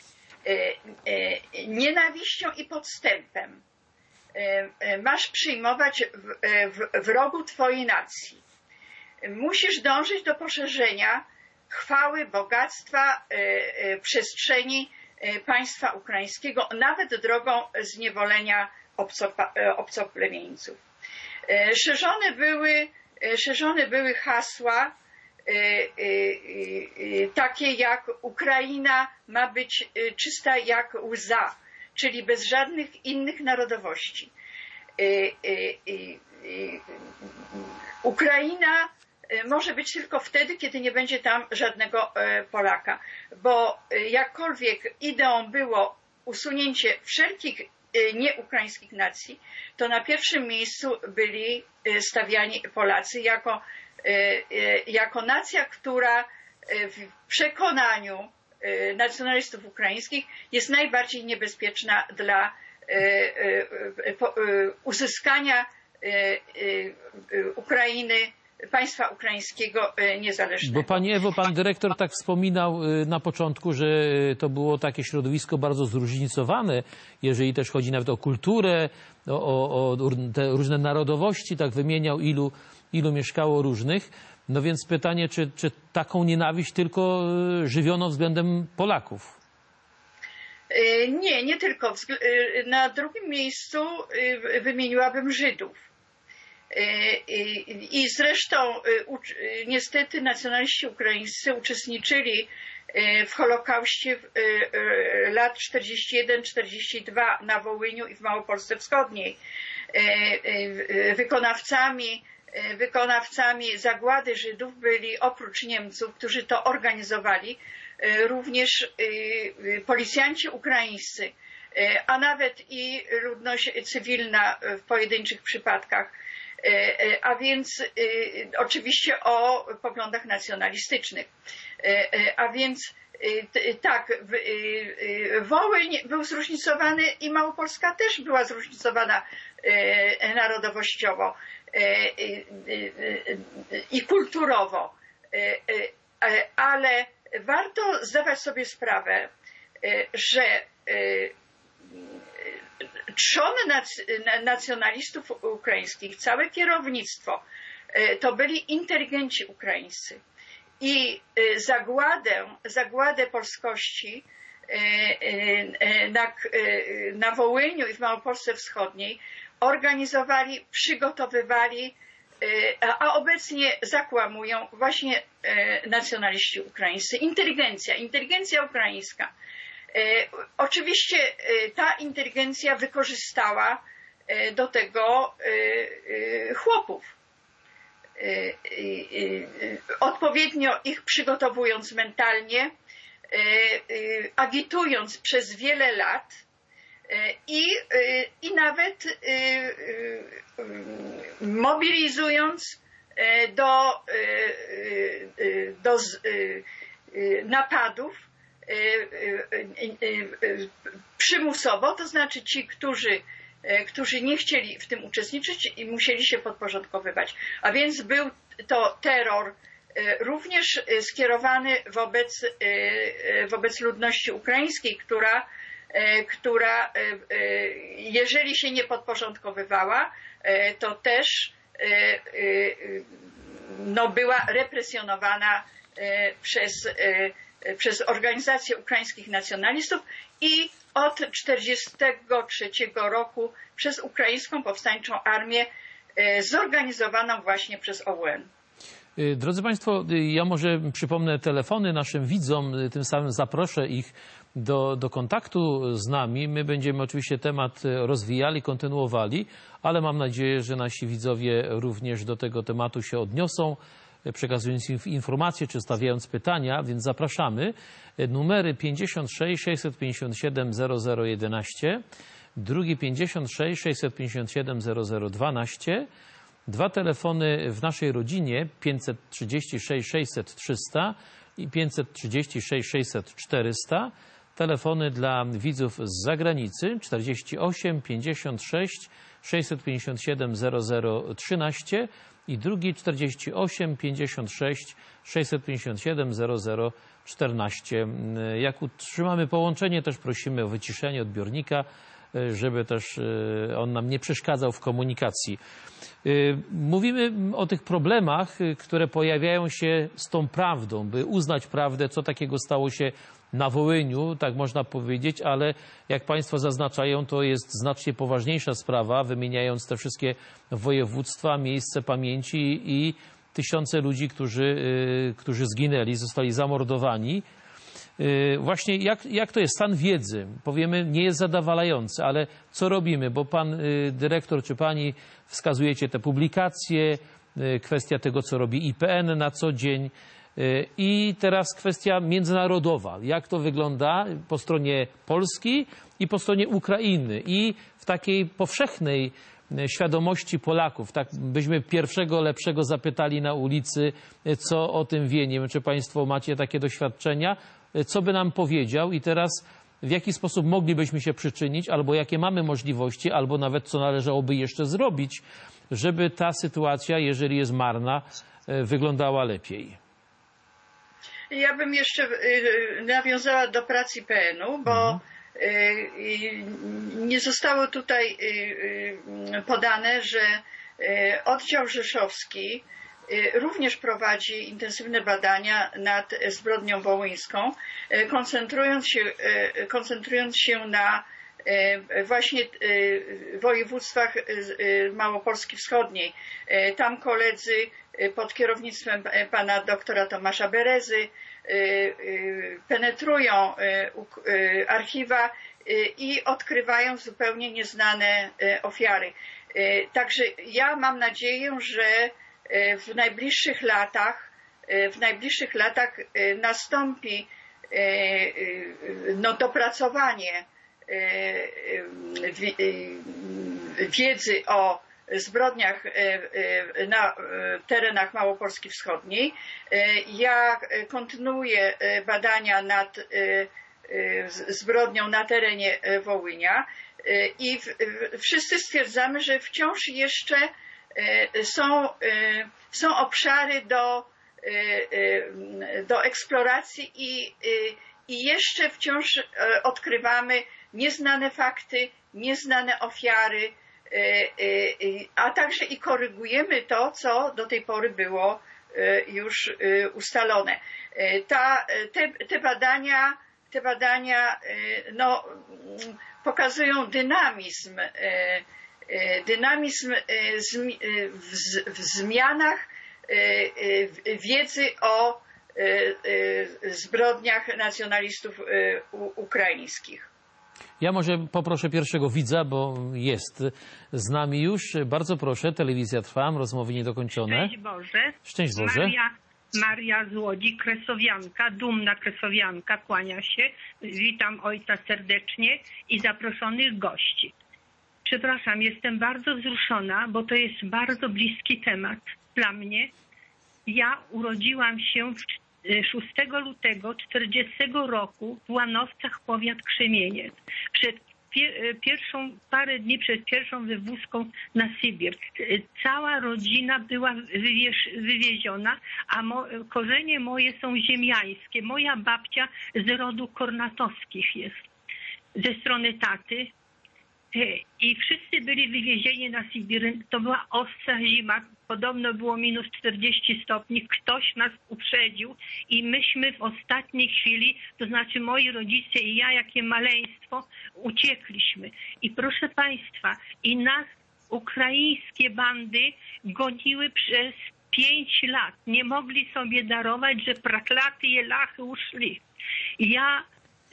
Nienawiścią i podstępem masz przyjmować wrogu twojej nacji. Musisz dążyć do poszerzenia chwały, bogactwa, przestrzeni państwa ukraińskiego, nawet drogą zniewolenia obcoplemieńców. Szerzone były, szerzone były hasła takie jak Ukraina ma być czysta jak łza, czyli bez żadnych innych narodowości. Ukraina może być tylko wtedy, kiedy nie będzie tam żadnego Polaka, bo jakkolwiek ideą było usunięcie wszelkich nieukraińskich nacji, to na pierwszym miejscu byli stawiani Polacy jako, jako nacja, która w przekonaniu nacjonalistów ukraińskich jest najbardziej niebezpieczna dla uzyskania Ukrainy, państwa ukraińskiego niezależnego. Bo Pani Ewo, Pan Dyrektor tak wspominał na początku, że to było takie środowisko bardzo zróżnicowane, jeżeli też chodzi nawet o kulturę, o, o, o te różne narodowości, tak wymieniał, ilu, ilu mieszkało różnych. No więc pytanie, czy, czy taką nienawiść tylko żywiono względem Polaków? Nie, nie tylko. Na drugim miejscu wymieniłabym Żydów. I zresztą niestety nacjonaliści ukraińscy uczestniczyli w Holokauście lat czterdziesty jeden czterdziesty dwa na Wołyniu i w Małopolsce Wschodniej. Wykonawcami, wykonawcami zagłady Żydów byli oprócz Niemców, którzy to organizowali, również policjanci ukraińscy, a nawet i ludność cywilna w pojedynczych przypadkach. A więc oczywiście o poglądach nacjonalistycznych. A więc tak, Wołyń był zróżnicowany i Małopolska też była zróżnicowana narodowościowo i kulturowo, ale warto zdawać sobie sprawę, że trzon nacjonalistów ukraińskich, całe kierownictwo, to byli inteligenci ukraińscy. I zagładę, zagładę polskości na, na Wołyniu i w Małopolsce Wschodniej organizowali, przygotowywali, a obecnie zakłamują właśnie nacjonaliści ukraińscy. Inteligencja, inteligencja ukraińska. Oczywiście ta inteligencja wykorzystała do tego chłopów. Odpowiednio ich przygotowując mentalnie, agitując przez wiele lat i, i nawet mobilizując do, do napadów przymusowo, to znaczy ci, którzy którzy nie chcieli w tym uczestniczyć i musieli się podporządkowywać. A więc był to terror również skierowany wobec, wobec ludności ukraińskiej, która, która jeżeli się nie podporządkowywała, to też no, była represjonowana przez, przez organizacje ukraińskich nacjonalistów i od tysiąc dziewięćset czterdziestego trzeciego roku przez Ukraińską Powstańczą Armię zorganizowaną właśnie przez O U N. Drodzy Państwo, ja może przypomnę telefony naszym widzom, tym samym zaproszę ich do, do kontaktu z nami. My będziemy oczywiście temat rozwijali, kontynuowali, ale mam nadzieję, że nasi widzowie również do tego tematu się odniosą, przekazując informacje czy stawiając pytania, więc zapraszamy. Numery pięćdziesiąt sześć sześćset pięćdziesiąt siedem zero zero jedenaście, drugi pięćdziesiąt sześć sześćset pięćdziesiąt siedem zero zero dwanaście, dwa telefony w naszej rodzinie pięćset trzydzieści sześć sześćset trzysta i pięćset trzydzieści sześć sześćset czterysta, telefony dla widzów z zagranicy czterdzieści osiem pięćdziesiąt sześć sześćset pięćdziesiąt siedem zero zero trzynaście i drugi czterdzieści osiem pięćdziesiąt sześć sześćset pięćdziesiąt siedem zero zero czternaście. Jak utrzymamy połączenie, też prosimy o wyciszenie odbiornika, żeby też on nam nie przeszkadzał w komunikacji. Mówimy o tych problemach, które pojawiają się z tą prawdą, by uznać prawdę, co takiego stało się na Wołyniu, tak można powiedzieć, ale jak Państwo zaznaczają, to jest znacznie poważniejsza sprawa, wymieniając te wszystkie województwa, miejsce pamięci i tysiące ludzi, którzy, którzy zginęli, zostali zamordowani. Właśnie jak, jak to jest? Stan wiedzy, powiemy, nie jest zadowalający, ale co robimy? Bo pan dyrektor czy pani wskazujecie te publikacje, kwestia tego, co robi I P N na co dzień. I teraz kwestia międzynarodowa. Jak to wygląda po stronie Polski i po stronie Ukrainy? I w takiej powszechnej świadomości Polaków. Tak byśmy pierwszego lepszego zapytali na ulicy, co o tym wie. Nie wiem, czy Państwo macie takie doświadczenia. Co by nam powiedział i teraz w jaki sposób moglibyśmy się przyczynić, albo jakie mamy możliwości, albo nawet co należałoby jeszcze zrobić, żeby ta sytuacja, jeżeli jest marna, wyglądała lepiej. Ja bym jeszcze nawiązała do pracy I P N u, bo nie zostało tutaj podane, że oddział rzeszowski również prowadzi intensywne badania nad zbrodnią wołyńską, koncentrując się, koncentrując się na właśnie województwach Małopolski Wschodniej. Tam koledzy pod kierownictwem pana doktora Tomasza Berezy penetrują archiwa i odkrywają zupełnie nieznane ofiary. Także ja mam nadzieję, że w najbliższych latach, w najbliższych latach nastąpi no, dopracowanie wiedzy o zbrodniach na terenach Małopolski Wschodniej. Ja kontynuuję badania nad zbrodnią na terenie Wołynia i wszyscy stwierdzamy, że wciąż jeszcze są, są obszary do, do eksploracji i, i jeszcze wciąż odkrywamy nieznane fakty, nieznane ofiary, a także i korygujemy to, co do tej pory było już ustalone. Ta, te, te badania, te badania no, pokazują dynamizm, dynamizm w, w zmianach wiedzy o zbrodniach nacjonalistów ukraińskich. Ja może poproszę pierwszego widza, bo jest z nami już. Bardzo proszę, telewizja trwa, rozmowy niedokończone. Szczęść Boże. Szczęść Boże. Maria, Maria z Łodzi, kresowianka, dumna kresowianka, kłania się. Witam ojca serdecznie i zaproszonych gości. Przepraszam, jestem bardzo wzruszona, bo to jest bardzo bliski temat dla mnie. Ja urodziłam się w szóstego lutego czterdziestego roku w Łanowcach, powiat Krzemieniec. Przed pierwszą, parę dni przed pierwszą wywózką na Sybir. Cała rodzina była wywieziona, a mo, korzenie moje są ziemiańskie. Moja babcia z rodu Kornatowskich jest, ze strony taty. I wszyscy byli wywiezieni na Sybir. To była ostra zima. Podobno było minus czterdzieści stopni. Ktoś nas uprzedził i myśmy w ostatniej chwili, to znaczy moi rodzice i ja, jakie maleństwo, uciekliśmy. I proszę Państwa, i nas ukraińskie bandy goniły przez pięć lat. Nie mogli sobie darować, że praklaty jelachy uszli. Ja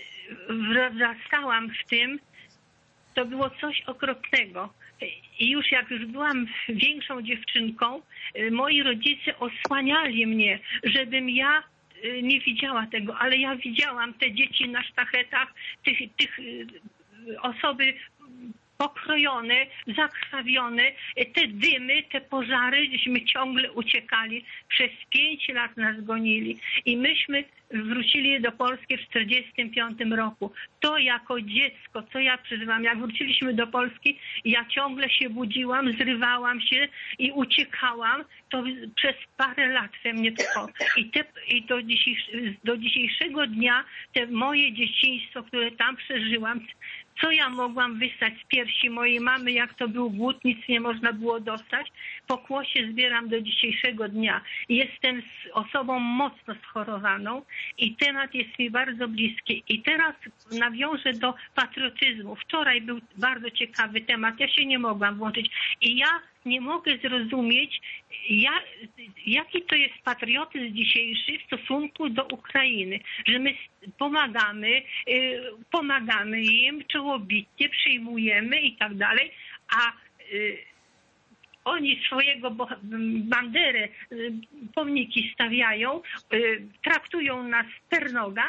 wzrastałam w tym. To było coś okropnego. I już jak już byłam większą dziewczynką, moi rodzice osłaniali mnie, żebym ja nie widziała tego, ale ja widziałam te dzieci na sztachetach, tych, tych osoby pokrojone, zakrwawione, te dymy, te pożary, żeśmy ciągle uciekali. Przez pięć lat nas gonili i myśmy wrócili do Polski w czterdziestym piątym roku. To jako dziecko, co ja przeżywam, jak wróciliśmy do Polski, ja ciągle się budziłam, zrywałam się i uciekałam. To przez parę lat we mnie trwało. I, te, i do, dzisiejsz, do dzisiejszego dnia te moje dzieciństwo, które tam przeżyłam, co ja mogłam wystać z piersi mojej mamy, jak to był głód, nic nie można było dostać. Pokłosie zbieram do dzisiejszego dnia. Jestem osobą mocno schorowaną i temat jest mi bardzo bliski. I teraz nawiążę do patriotyzmu. Wczoraj był bardzo ciekawy temat, ja się nie mogłam włączyć. I ja nie mogę zrozumieć, ja, jaki to jest patriotyzm dzisiejszy w stosunku do Ukrainy. Że my pomagamy, y, pomagamy im, czołobitnie przyjmujemy i tak dalej, a y, oni swojego banderę, y, pomniki stawiają, y, traktują nas per noga.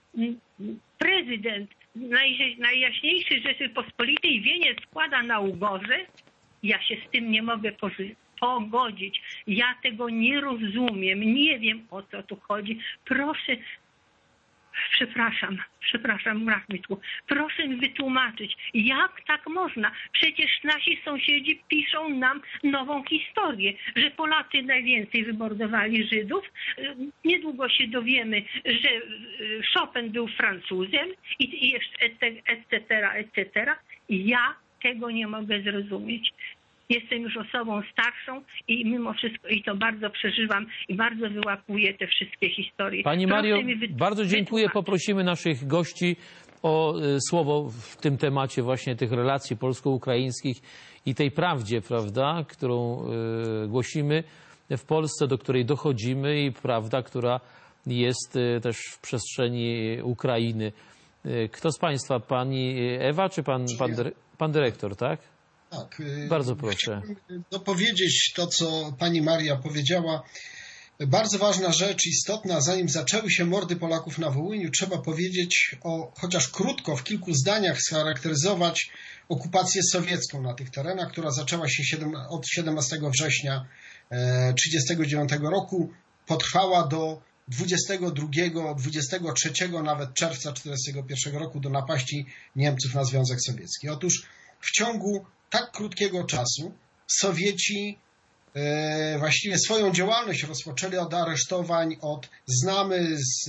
Prezydent naj, najjaśniejszy Rzeczypospolitej wieniec składa na ugorze. Ja się z tym nie mogę pogodzić. Ja tego nie rozumiem. Nie wiem, o co tu chodzi. Proszę, przepraszam, przepraszam, brak mi tu. Proszę mi wytłumaczyć, jak tak można? Przecież nasi sąsiedzi piszą nam nową historię, że Polacy najwięcej wymordowali Żydów. Niedługo się dowiemy, że Chopin był Francuzem i jeszcze et cetera, et cetera. Ja tego nie mogę zrozumieć. Jestem już osobą starszą i mimo wszystko i to bardzo przeżywam i bardzo wyłapuję te wszystkie historie. Pani Mario, bardzo dziękuję. Poprosimy naszych gości o y, słowo w tym temacie właśnie tych relacji polsko-ukraińskich i tej prawdzie, prawda, którą y, głosimy w Polsce, do której dochodzimy i prawda, która jest y, też w przestrzeni Ukrainy. Y, kto z Państwa? Pani Ewa czy pan, pan, pan dyrektor, tak? Tak. Bardzo proszę. Chciałbym dopowiedzieć to, co pani Maria powiedziała. Bardzo ważna rzecz, istotna, zanim zaczęły się mordy Polaków na Wołyniu, trzeba powiedzieć o, chociaż krótko, w kilku zdaniach scharakteryzować okupację sowiecką na tych terenach, która zaczęła się od siedemnastego września tysiąc dziewięćset trzydziestego dziewiątego roku, potrwała do dwudziestego drugiego, dwudziestego trzeciego nawet czerwca tysiąc dziewięćset czterdziestego pierwszego roku do napaści Niemców na Związek Sowiecki. Otóż w ciągu tak krótkiego czasu Sowieci właściwie swoją działalność rozpoczęli od aresztowań, od znamy z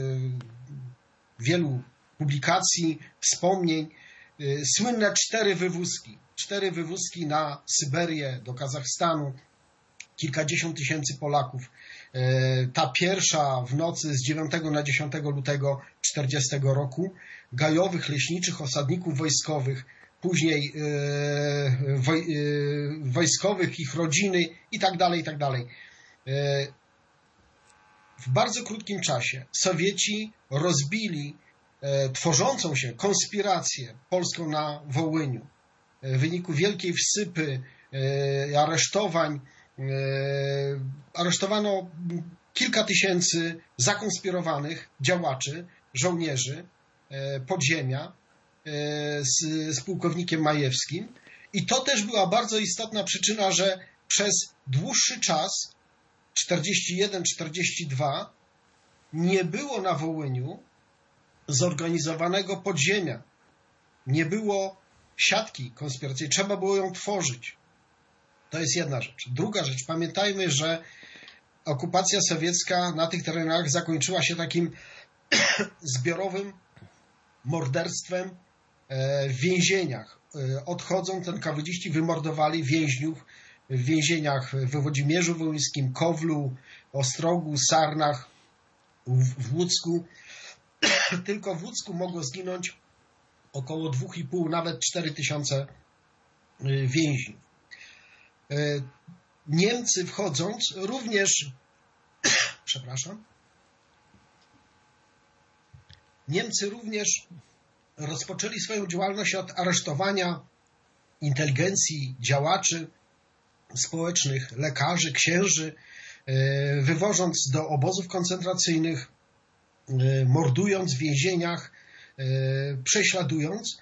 wielu publikacji, wspomnień, słynne cztery wywózki. Cztery wywózki na Syberię, do Kazachstanu, kilkadziesiąt tysięcy Polaków. Ta pierwsza w nocy z dziewiątego na dziesiątego lutego czterdziestego roku, gajowych, leśniczych, osadników wojskowych, później woj, wojskowych, ich rodziny i tak dalej, i tak dalej. W bardzo krótkim czasie Sowieci rozbili tworzącą się konspirację polską na Wołyniu. W wyniku wielkiej wsypy, aresztowań, aresztowano kilka tysięcy zakonspirowanych działaczy, żołnierzy podziemia z, z pułkownikiem Majewskim. I to też była bardzo istotna przyczyna, że przez dłuższy czas, czterdziesty jeden czterdziesty dwa, nie było na Wołyniu zorganizowanego podziemia. Nie było siatki konspiracyjnej. Trzeba było ją tworzyć. To jest jedna rzecz. Druga rzecz. Pamiętajmy, że okupacja sowiecka na tych terenach zakończyła się takim zbiorowym morderstwem w więzieniach. Odchodząc, enkawedziści wymordowali więźniów w więzieniach w Włodzimierzu Wołyńskim, Kowlu, Ostrogu, Sarnach, w Łódzku. Tylko w Łódzku mogło zginąć około dwa i pół, nawet cztery tysiące więźniów. Niemcy wchodząc również, przepraszam, Niemcy również rozpoczęli swoją działalność od aresztowania inteligencji, działaczy społecznych, lekarzy, księży, wywożąc do obozów koncentracyjnych, mordując w więzieniach, prześladując,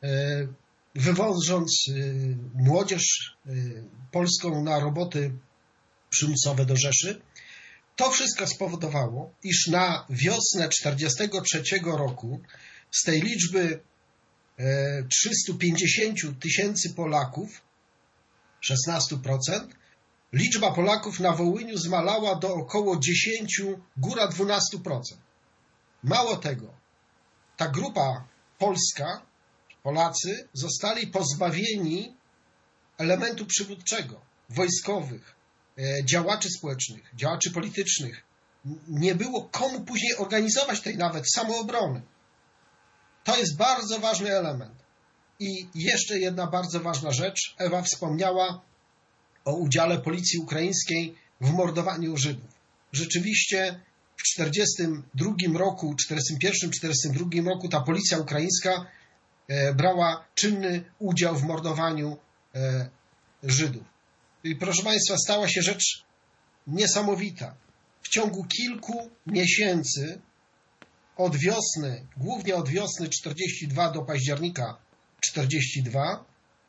wywożąc młodzież polską na roboty przymusowe do Rzeszy. To wszystko spowodowało, iż na wiosnę czterdziestego trzeciego roku z tej liczby trzystu pięćdziesięciu tysięcy Polaków, szesnaście procent, liczba Polaków na Wołyniu zmalała do około dziesięć, góra dwanaście procent. Mało tego, ta grupa polska, Polacy, zostali pozbawieni elementu przywódczego, wojskowych, działaczy społecznych, działaczy politycznych. Nie było komu później organizować tej nawet samoobrony. To jest bardzo ważny element. I jeszcze jedna bardzo ważna rzecz. Ewa wspomniała o udziale policji ukraińskiej w mordowaniu Żydów. Rzeczywiście w czterdziestym drugim roku, czterdziestym pierwszym czterdziestym drugim roku ta policja ukraińska brała czynny udział w mordowaniu Żydów. I proszę Państwa, stała się rzecz niesamowita. W ciągu kilku miesięcy od wiosny, głównie od wiosny czterdziestego drugiego do października czterdziestego drugiego,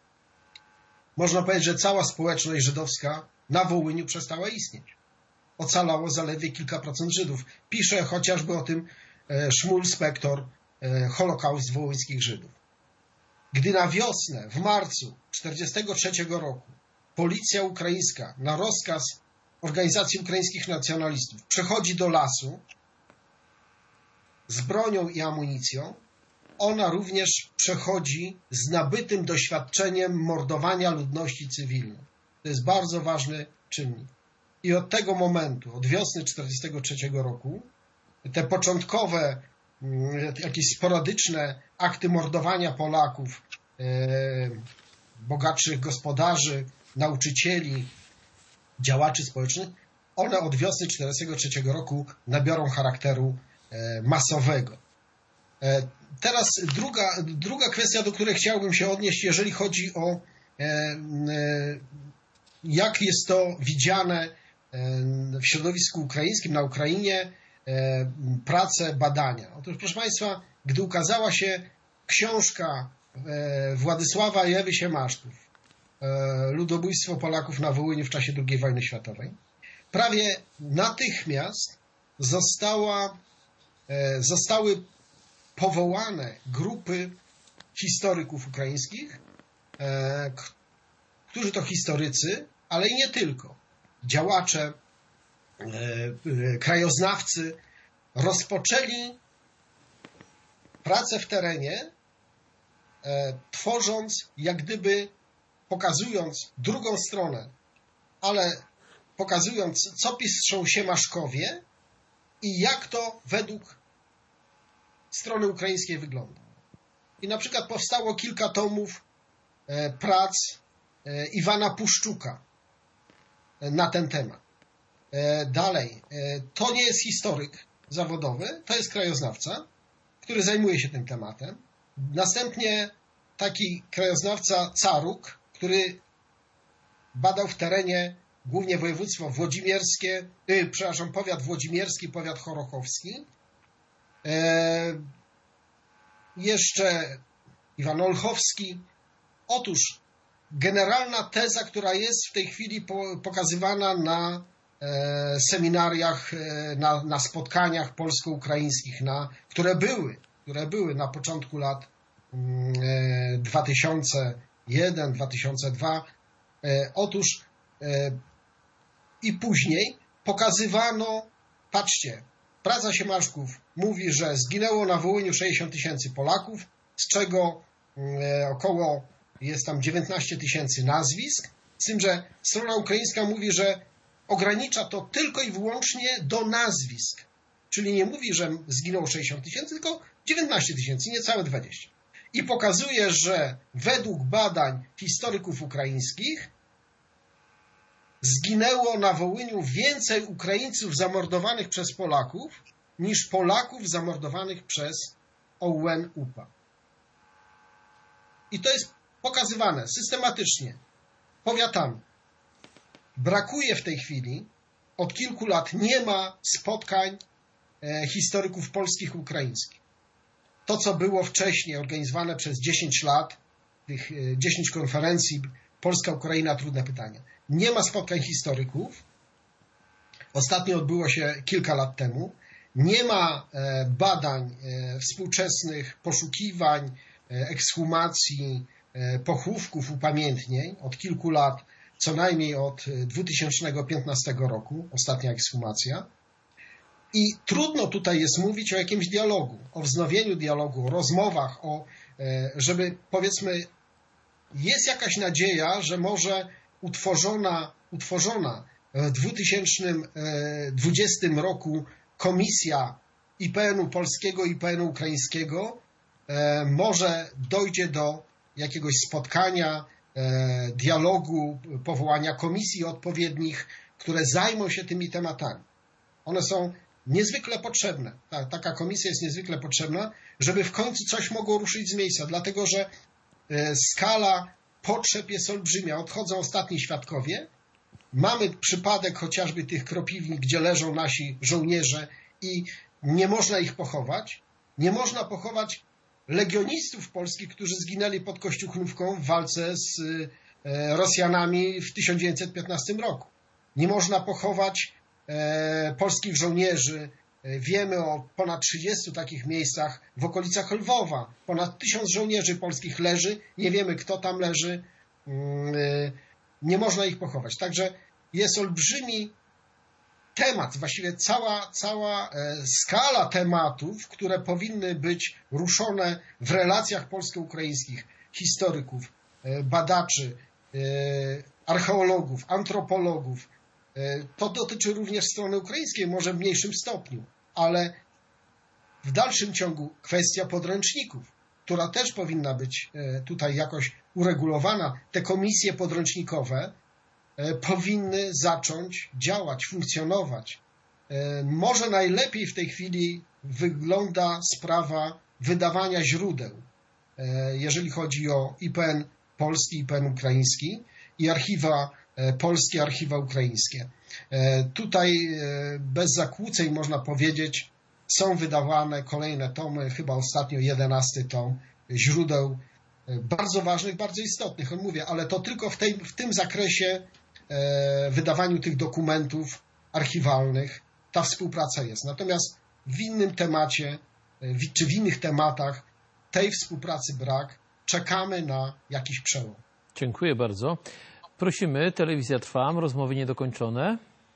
można powiedzieć, że cała społeczność żydowska na Wołyniu przestała istnieć. Ocalało zaledwie kilka procent Żydów. Pisze chociażby o tym Szmul Spektor, Holokaust wołyńskich Żydów. Gdy na wiosnę, w marcu czterdziestego trzeciego roku policja ukraińska na rozkaz Organizacji Ukraińskich Nacjonalistów przechodzi do lasu z bronią i amunicją, ona również przechodzi z nabytym doświadczeniem mordowania ludności cywilnej. To jest bardzo ważny czynnik. I od tego momentu, od wiosny czterdziestego trzeciego roku, te początkowe, jakieś sporadyczne akty mordowania Polaków, bogatszych gospodarzy, nauczycieli, działaczy społecznych, one od wiosny czterdziestego trzeciego roku nabiorą charakteru masowego. Teraz druga, druga kwestia, do której chciałbym się odnieść, jeżeli chodzi o jak jest to widziane w środowisku ukraińskim, na Ukrainie, prace, badania. Otóż, proszę Państwa, gdy ukazała się książka Władysława i Ewy Siemaszków, Ludobójstwo Polaków na Wołyniu w czasie drugiej wojny światowej, prawie natychmiast została, zostały powołane grupy historyków ukraińskich, którzy to historycy, ale i nie tylko. działacze, krajoznawcy rozpoczęli pracę w terenie, tworząc, jak gdyby pokazując drugą stronę, ale pokazując, co piszą siemaszkowie i jak to według strony ukraińskiej wygląda. I na przykład powstało kilka tomów prac Iwana Puszczuka na ten temat. Dalej, to nie jest historyk zawodowy, to jest krajoznawca, który zajmuje się tym tematem. Następnie taki krajoznawca Caruk, który badał w terenie głównie województwo włodzimierskie, yy, przepraszam, powiat włodzimierski, powiat chorochowski. E, jeszcze Iwan Olchowski. Otóż generalna teza, która jest w tej chwili po, pokazywana na e, seminariach, e, na, na spotkaniach polsko-ukraińskich, na, które były, które były na początku lat e, dwa tysiące jeden dwa tysiące dwa. E, otóż e, i później pokazywano, patrzcie, praca siemaszków mówi, że zginęło na Wołyniu sześćdziesiąt tysięcy Polaków, z czego e, około jest tam dziewiętnaście tysięcy nazwisk, z tym, że strona ukraińska mówi, że ogranicza to tylko i wyłącznie do nazwisk. Czyli nie mówi, że zginęło sześćdziesiąt tysięcy, tylko dziewiętnaście tysięcy, niecałe dwadzieścia. I pokazuje, że według badań historyków ukraińskich zginęło na Wołyniu więcej Ukraińców zamordowanych przez Polaków niż Polaków zamordowanych przez O U N U P A. I to jest pokazywane systematycznie, powiatami. Brakuje w tej chwili, od kilku lat nie ma spotkań e, historyków polskich i ukraińskich. To, co było wcześniej organizowane przez dziesięć lat, tych e, dziesięć konferencji, Polska, Ukraina, trudne pytania. Nie ma spotkań historyków. Ostatnio odbyło się kilka lat temu. Nie ma e, badań e, współczesnych, poszukiwań, e, ekshumacji, pochówków, upamiętnień od kilku lat, co najmniej od dwa tysiące piętnastego roku, ostatnia ekshumacja. I trudno tutaj jest mówić o jakimś dialogu, o wznowieniu dialogu, o rozmowach, o, żeby powiedzmy, jest jakaś nadzieja, że może utworzona, utworzona w dwa tysiące dwudziestym roku komisja I P N u polskiego i I P N u ukraińskiego może dojdzie do jakiegoś spotkania, e, dialogu, powołania komisji odpowiednich, które zajmą się tymi tematami. One są niezwykle potrzebne. Ta, taka komisja jest niezwykle potrzebna, żeby w końcu coś mogło ruszyć z miejsca, dlatego że e, skala potrzeb jest olbrzymia. Odchodzą ostatni świadkowie. Mamy przypadek chociażby tych kropiwni, gdzie leżą nasi żołnierze i nie można ich pochować. Nie można pochować legionistów polskich, którzy zginęli pod Kościuchnówką w walce z Rosjanami w tysiąc dziewięćset piętnastym roku. Nie można pochować polskich żołnierzy. Wiemy o ponad trzydziestu takich miejscach w okolicach Lwowa. Ponad tysiąc żołnierzy polskich leży. Nie wiemy, kto tam leży. Nie można ich pochować. Także jest olbrzymi temat, właściwie cała, cała skala tematów, które powinny być ruszone w relacjach polsko-ukraińskich, historyków, badaczy, archeologów, antropologów. To dotyczy również strony ukraińskiej, może w mniejszym stopniu, ale w dalszym ciągu kwestia podręczników, która też powinna być tutaj jakoś uregulowana. Te komisje podręcznikowe powinny zacząć działać, funkcjonować. Może najlepiej w tej chwili wygląda sprawa wydawania źródeł, jeżeli chodzi o I P N polski, I P N ukraiński i archiwa polskie, archiwa ukraińskie. Tutaj bez zakłóceń można powiedzieć, są wydawane kolejne tomy, chyba ostatnio jedenasty tom źródeł bardzo ważnych, bardzo istotnych, mówię, ale to tylko w, tej, w tym zakresie wydawaniu tych dokumentów archiwalnych ta współpraca jest. Natomiast w innym temacie, czy w innych tematach tej współpracy brak. Czekamy na jakiś przełom. Dziękuję bardzo. Prosimy, telewizja trwa, rozmowy niedokończone.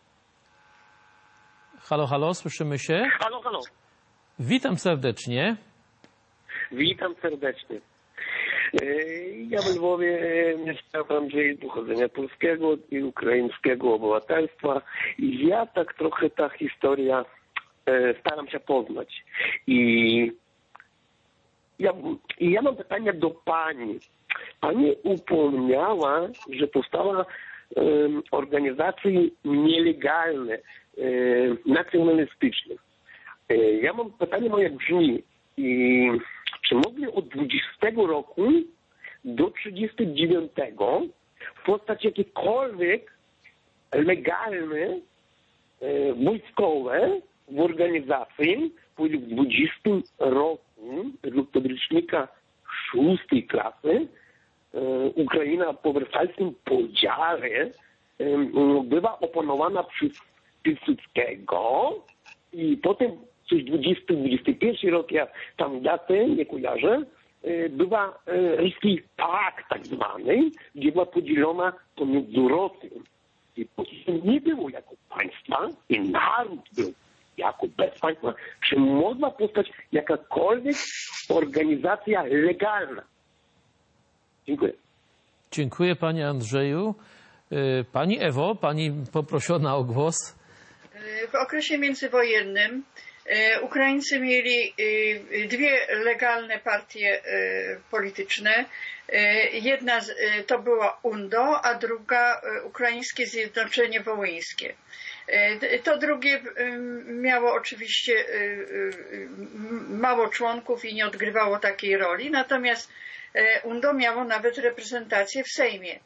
Halo, halo, słyszymy się? Halo, halo. Witam serdecznie. Witam serdecznie. E, Ja w Lwowie mieszkam, gdzie pochodzenia polskiego i ukraińskiego obywatelstwa. I ja tak trochę ta historia e, staram się poznać. I ja, i ja mam pytanie do pani. Pani upomniała, że powstała e, organizacje nielegalne, e, nacjonalistyczne. E, ja mam pytanie moje brzmi. I czy mogli od dwudziestego roku do trzydziestego dziewiątego powstać jakiekolwiek legalne e, wojskowe w organizacji, w dwudziestym roku według podręcznika szóstej klasy e, Ukraina po wersalskim podziale e, była opanowana przez Piłsudskiego i potem coś dwudziesty dwudziesty pierwszy rok, ja tam datę nie kojarzę, była Ryski Pakt tak zwany, gdzie była podzielona pomiędzy Rosją. I później nie było jako państwa i naród był jako bez państwa. Czy mogła powstać jakakolwiek organizacja legalna? Dziękuję. Dziękuję panie Andrzeju. Pani Ewo, pani poproszona o głos. W okresie międzywojennym Ukraińcy mieli dwie legalne partie polityczne. Jedna to była U N D O, a druga Ukraińskie Zjednoczenie Wołyńskie. To drugie miało oczywiście mało członków i nie odgrywało takiej roli, natomiast U N D O miało nawet reprezentację w Sejmie.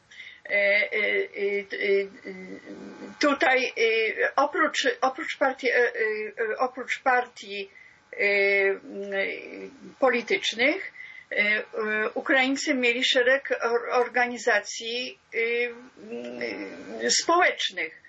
Tutaj oprócz, oprócz partii, oprócz partii politycznych Ukraińcy mieli szereg organizacji społecznych,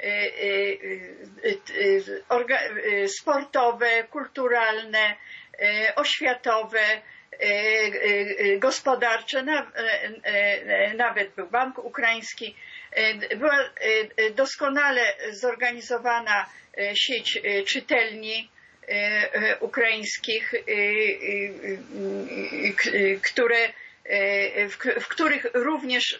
sportowe, kulturalne, oświatowe, gospodarcze, nawet był Bank Ukraiński. Była doskonale zorganizowana sieć czytelni ukraińskich, które, w których również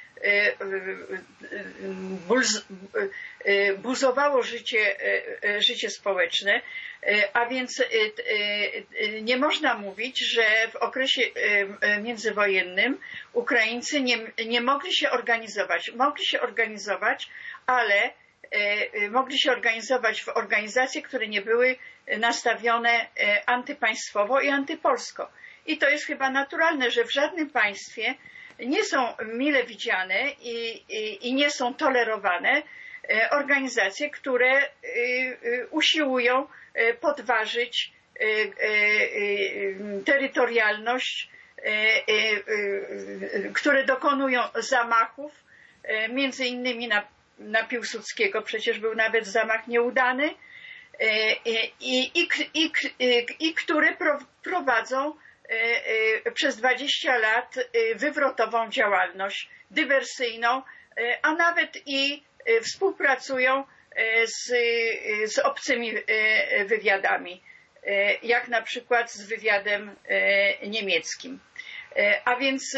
buzowało życie, życie społeczne, a więc nie można mówić, że w okresie międzywojennym Ukraińcy nie, nie mogli się organizować. Mogli się organizować, ale mogli się organizować w organizacje, które nie były nastawione antypaństwowo i antypolsko. I to jest chyba naturalne, że w żadnym państwie nie są mile widziane i, i, i nie są tolerowane organizacje, które usiłują podważyć terytorialność, które dokonują zamachów, między innymi na, na Piłsudskiego, przecież był nawet zamach nieudany, i, i, i, i które prowadzą przez dwadzieścia lat wywrotową działalność dywersyjną, a nawet i współpracują z, z obcymi wywiadami, jak na przykład z wywiadem niemieckim. A więc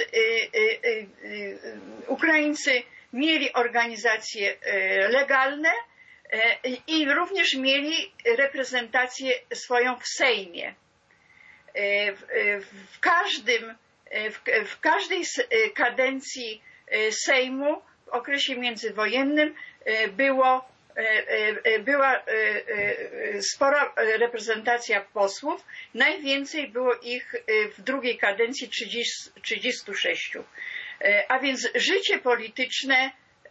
Ukraińcy mieli organizacje legalne i również mieli reprezentację swoją w Sejmie. W, każdym, w, w każdej kadencji Sejmu w okresie międzywojennym było, była spora reprezentacja posłów. Najwięcej było ich w drugiej kadencji trzydziestu sześciu. A więc życie polityczne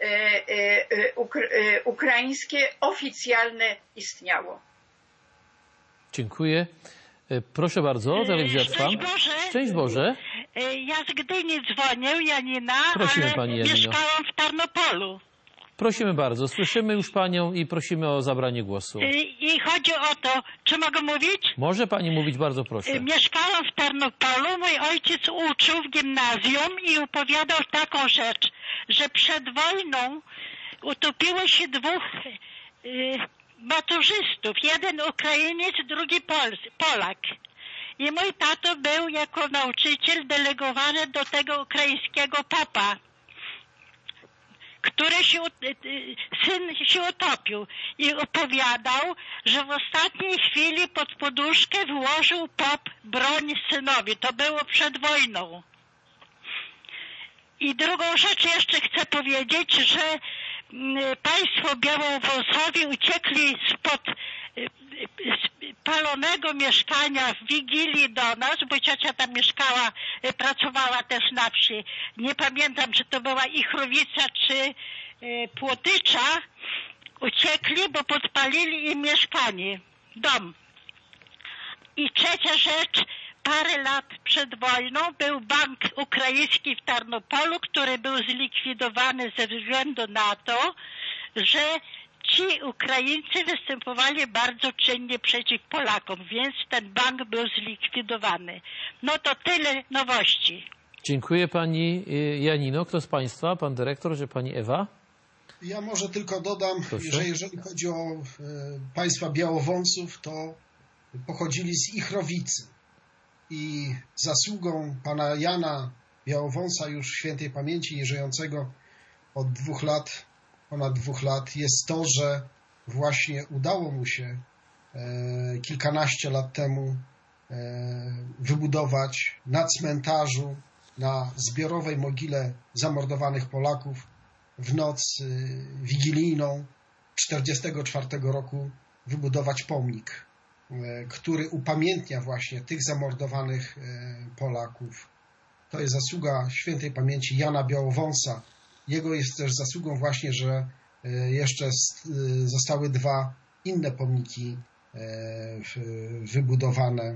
ukraińskie oficjalne istniało. Dziękuję. Proszę bardzo, telewizja trwa. Szczęść Boże. Szczęść Boże. Ja z Gdyni dzwonię, Janina, Prosimy, ale pani Janino. mieszkałam w Tarnopolu. Prosimy bardzo, słyszymy już panią i prosimy o zabranie głosu. I chodzi o to, czy mogę mówić? Może pani mówić, bardzo proszę. Mieszkałam w Tarnopolu, mój ojciec uczył w gimnazjum i opowiadał taką rzecz, że przed wojną utopiło się dwóch y, maturzystów. Jeden Ukrainiec, drugi Pol Polak. I mój tato był jako nauczyciel delegowany do tego ukraińskiego popa, który się, syn się utopił i opowiadał, że w ostatniej chwili pod poduszkę włożył pop broń synowi. To było przed wojną. I drugą rzecz jeszcze chcę powiedzieć, że państwo białowąsowi uciekli spod palonego mieszkania w Wigilii do nas, bo ciocia tam mieszkała, pracowała też na wsi. Nie pamiętam, czy to była Ichrowica, czy Płotycza. Uciekli, bo podpalili im mieszkanie, dom. I trzecia rzecz, parę lat przed wojną był bank ukraiński w Tarnopolu, który był zlikwidowany ze względu na to, że ci Ukraińcy występowali bardzo czynnie przeciw Polakom, więc ten bank był zlikwidowany. No to tyle nowości. Dziękuję pani Janino. Kto z państwa? Pan dyrektor, czy pani Ewa? Ja może tylko dodam, Proszę. że jeżeli chodzi o e, państwa Białowąsów, to pochodzili z Ichrowicy. I zasługą pana Jana Białowąsa, już świętej pamięci, nieżyjącego od dwóch lat, ponad dwóch lat, jest to, że właśnie udało mu się e, kilkanaście lat temu e, wybudować na cmentarzu, na zbiorowej mogile zamordowanych Polaków w noc e, wigilijną czterdziestego czwartego roku wybudować pomnik, który upamiętnia właśnie tych zamordowanych Polaków. To jest zasługa świętej pamięci Jana Białowąsa. Jego jest też zasługą właśnie, że jeszcze zostały dwa inne pomniki wybudowane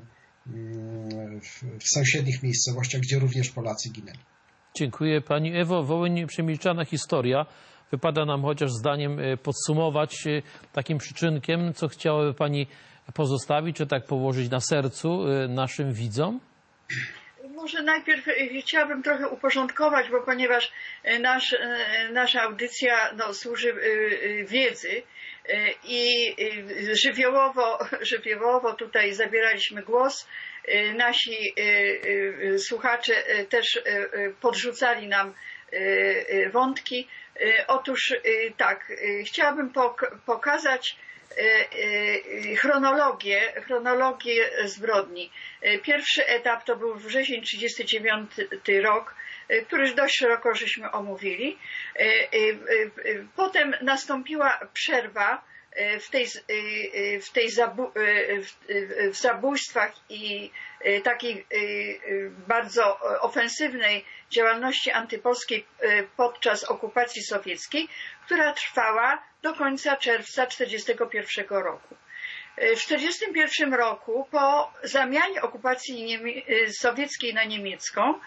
w sąsiednich miejscowościach, gdzie również Polacy ginęli. Dziękuję pani Ewo. Wołyń przemilczana historia. Wypada nam chociaż zdaniem podsumować takim przyczynkiem, co chciałaby pani pozostawić, czy tak położyć na sercu naszym widzom? Może najpierw chciałabym trochę uporządkować, bo ponieważ nasz, nasza audycja no, służy wiedzy i żywiołowo, żywiołowo tutaj zabieraliśmy głos. Nasi słuchacze też podrzucali nam wątki. Otóż tak, chciałabym pokazać chronologię, chronologię zbrodni. Pierwszy etap to był wrzesień trzydziesty dziewiąty rok, który już dość szeroko żeśmy omówili. Potem nastąpiła przerwa w tej, w tej zabu, w zabójstwach i takiej bardzo ofensywnej działalności antypolskiej podczas okupacji sowieckiej, która trwała do końca czerwca tysiąc dziewięćset czterdziestego pierwszego roku. W tysiąc dziewięćset czterdziestym pierwszym roku, po zamianie okupacji sowieckiej na niemiecką,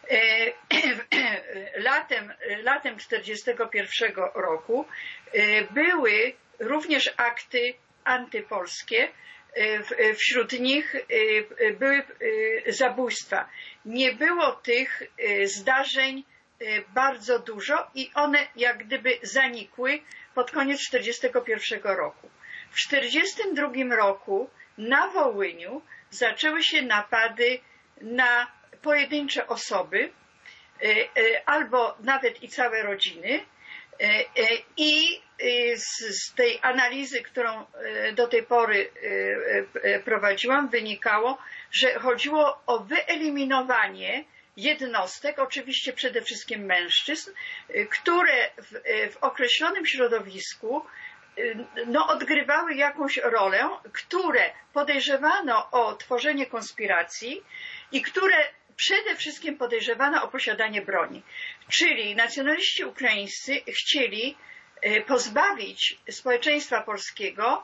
latem, latem tysiąc dziewięćset czterdziestego pierwszego roku były również akty antypolskie. Wśród nich były zabójstwa. Nie było tych zdarzeń bardzo dużo i one jak gdyby zanikły pod koniec tysiąc dziewięćset czterdziestego pierwszego roku. W tysiąc dziewięćset czterdziestym drugim roku na Wołyniu zaczęły się napady na pojedyncze osoby albo nawet i całe rodziny i z tej analizy, którą do tej pory prowadziłam, wynikało, że chodziło o wyeliminowanie jednostek, oczywiście przede wszystkim mężczyzn, które w, w określonym środowisku no, odgrywały jakąś rolę, które podejrzewano o tworzenie konspiracji i które przede wszystkim podejrzewano o posiadanie broni. Czyli nacjonaliści ukraińscy chcieli pozbawić społeczeństwa polskiego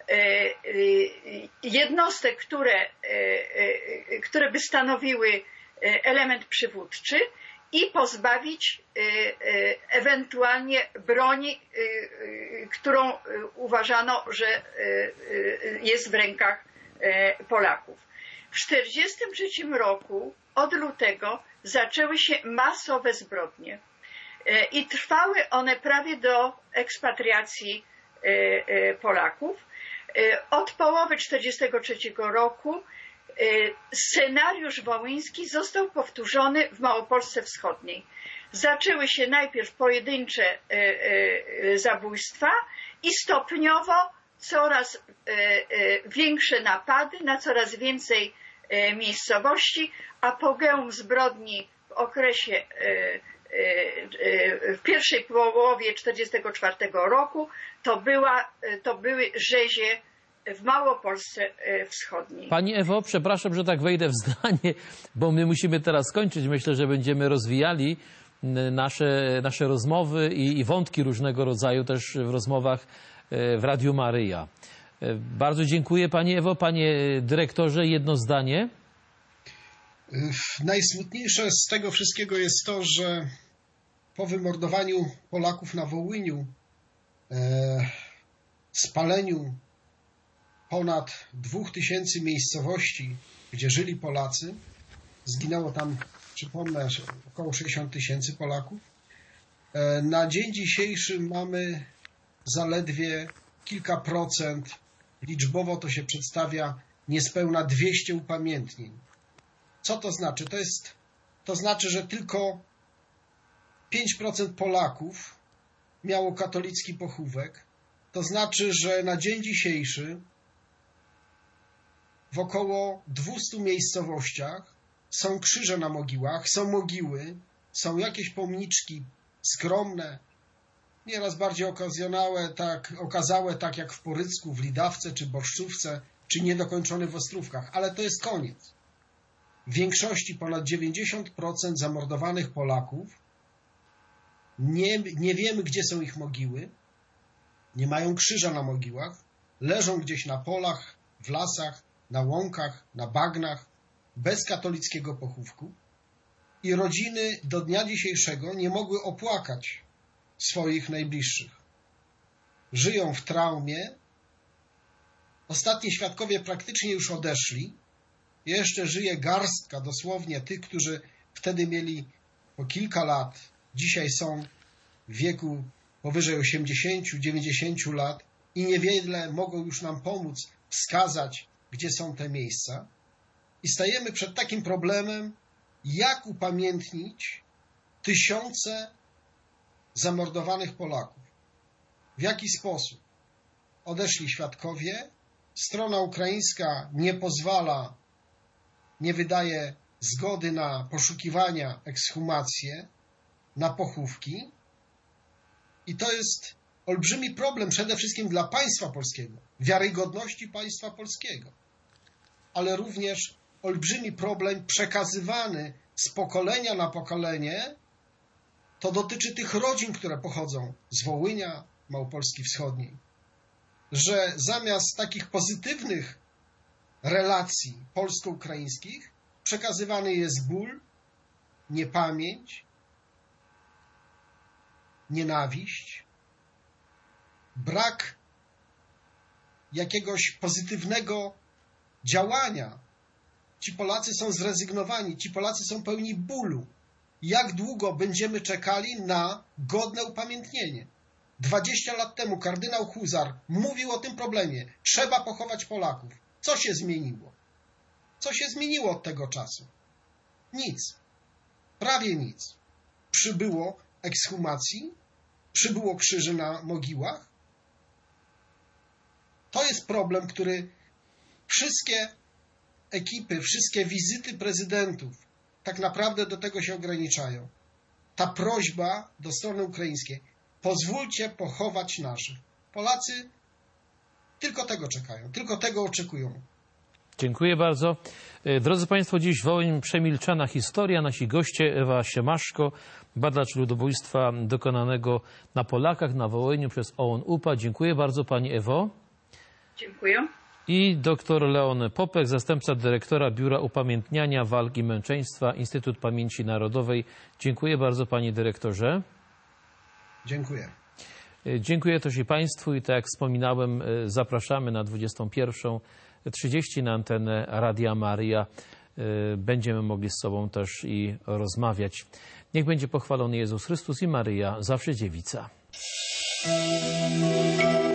jednostek, które, które by stanowiły element przywódczy i pozbawić ewentualnie broni, którą uważano, że jest w rękach Polaków. W tysiąc dziewięćset czterdziestym trzecim roku od lutego zaczęły się masowe zbrodnie. i trwały one prawie do ekspatriacji Polaków. Od połowy tysiąc dziewięćset czterdziestego trzeciego roku scenariusz wołyński został powtórzony w Małopolsce Wschodniej. Zaczęły się najpierw pojedyncze zabójstwa i stopniowo coraz większe napady na coraz więcej miejscowości. Apogeum zbrodni w okresie w pierwszej połowie tysiąc dziewięćset czterdziestego czwartego roku to, była, to były rzezie w Małopolsce Wschodniej. Pani Ewo, przepraszam, że tak wejdę w zdanie, bo my musimy teraz skończyć. Myślę, że będziemy rozwijali nasze, nasze rozmowy i, i wątki różnego rodzaju też w rozmowach w Radiu Maryja. Bardzo dziękuję Pani Ewo. Panie dyrektorze, jedno zdanie. Najsmutniejsze z tego wszystkiego jest to, że po wymordowaniu Polaków na Wołyniu, e, spaleniu ponad dwóch tysięcy miejscowości, gdzie żyli Polacy, zginęło tam, przypomnę, około sześćdziesiąt tysięcy Polaków. E, na dzień dzisiejszy mamy zaledwie kilka procent, liczbowo to się przedstawia niespełna dwieście upamiętnień. Co to znaczy? To jest, to znaczy, że tylko pięć procent Polaków miało katolicki pochówek. To znaczy, że na dzień dzisiejszy w około dwustu miejscowościach są krzyże na mogiłach, są mogiły, są jakieś pomniczki skromne, nieraz bardziej okazjonalne, tak, okazałe, tak jak w Porycku, w Lidawce czy Borszczówce, czy niedokończone w Ostrówkach, ale to jest koniec. W większości ponad dziewięćdziesiąt procent zamordowanych Polaków nie, nie wiemy, gdzie są ich mogiły, nie mają krzyża na mogiłach, leżą gdzieś na polach, w lasach, na łąkach, na bagnach, bez katolickiego pochówku i rodziny do dnia dzisiejszego nie mogły opłakać swoich najbliższych. Żyją w traumie. Ostatni świadkowie praktycznie już odeszli. Jeszcze żyje garstka dosłownie tych, którzy wtedy mieli po kilka lat, dzisiaj są w wieku powyżej osiemdziesięciu, dziewięćdziesięciu lat i niewiele mogą już nam pomóc wskazać, gdzie są te miejsca. I stajemy przed takim problemem, jak upamiętnić tysiące zamordowanych Polaków. W jaki sposób? Odeszli świadkowie, strona ukraińska nie pozwala, nie wydaje zgody na poszukiwania, ekshumacje, na pochówki. I to jest olbrzymi problem przede wszystkim dla państwa polskiego, wiarygodności państwa polskiego, ale również olbrzymi problem przekazywany z pokolenia na pokolenie. To dotyczy tych rodzin, które pochodzą z Wołynia, Małopolski Wschodniej, że zamiast takich pozytywnych relacji polsko-ukraińskich przekazywany jest ból, niepamięć, nienawiść, brak jakiegoś pozytywnego działania. Ci Polacy są zrezygnowani, ci Polacy są pełni bólu. Jak długo będziemy czekali na godne upamiętnienie? Dwadzieścia lat temu kardynał Huzar mówił o tym problemie. Trzeba pochować Polaków. Co się zmieniło? Co się zmieniło od tego czasu? Nic. Prawie nic. Przybyło ekshumacji, przybyło krzyży na mogiłach. To jest problem, który wszystkie ekipy, wszystkie wizyty prezydentów tak naprawdę do tego się ograniczają. Ta prośba do strony ukraińskiej: pozwólcie pochować naszych. Polacy tylko tego czekają, tylko tego oczekują. Dziękuję bardzo. Drodzy Państwo, dziś Wołyń przemilczana historia. Nasi goście: Ewa Siemaszko, badacz ludobójstwa dokonanego na Polakach na Wołyniu przez O U N U P A. Dziękuję bardzo Pani Ewo. Dziękuję. I dr Leon Popek, zastępca dyrektora Biura Upamiętniania Walk i Męczeństwa, Instytut Pamięci Narodowej. Dziękuję bardzo Panie Dyrektorze. Dziękuję. Dziękuję też i Państwu i tak jak wspominałem, zapraszamy na dwudziestą pierwszą trzydzieści na antenę Radia Maryja. będziemy mogli z sobą też i rozmawiać. Niech będzie pochwalony Jezus Chrystus i Maryja, zawsze dziewica.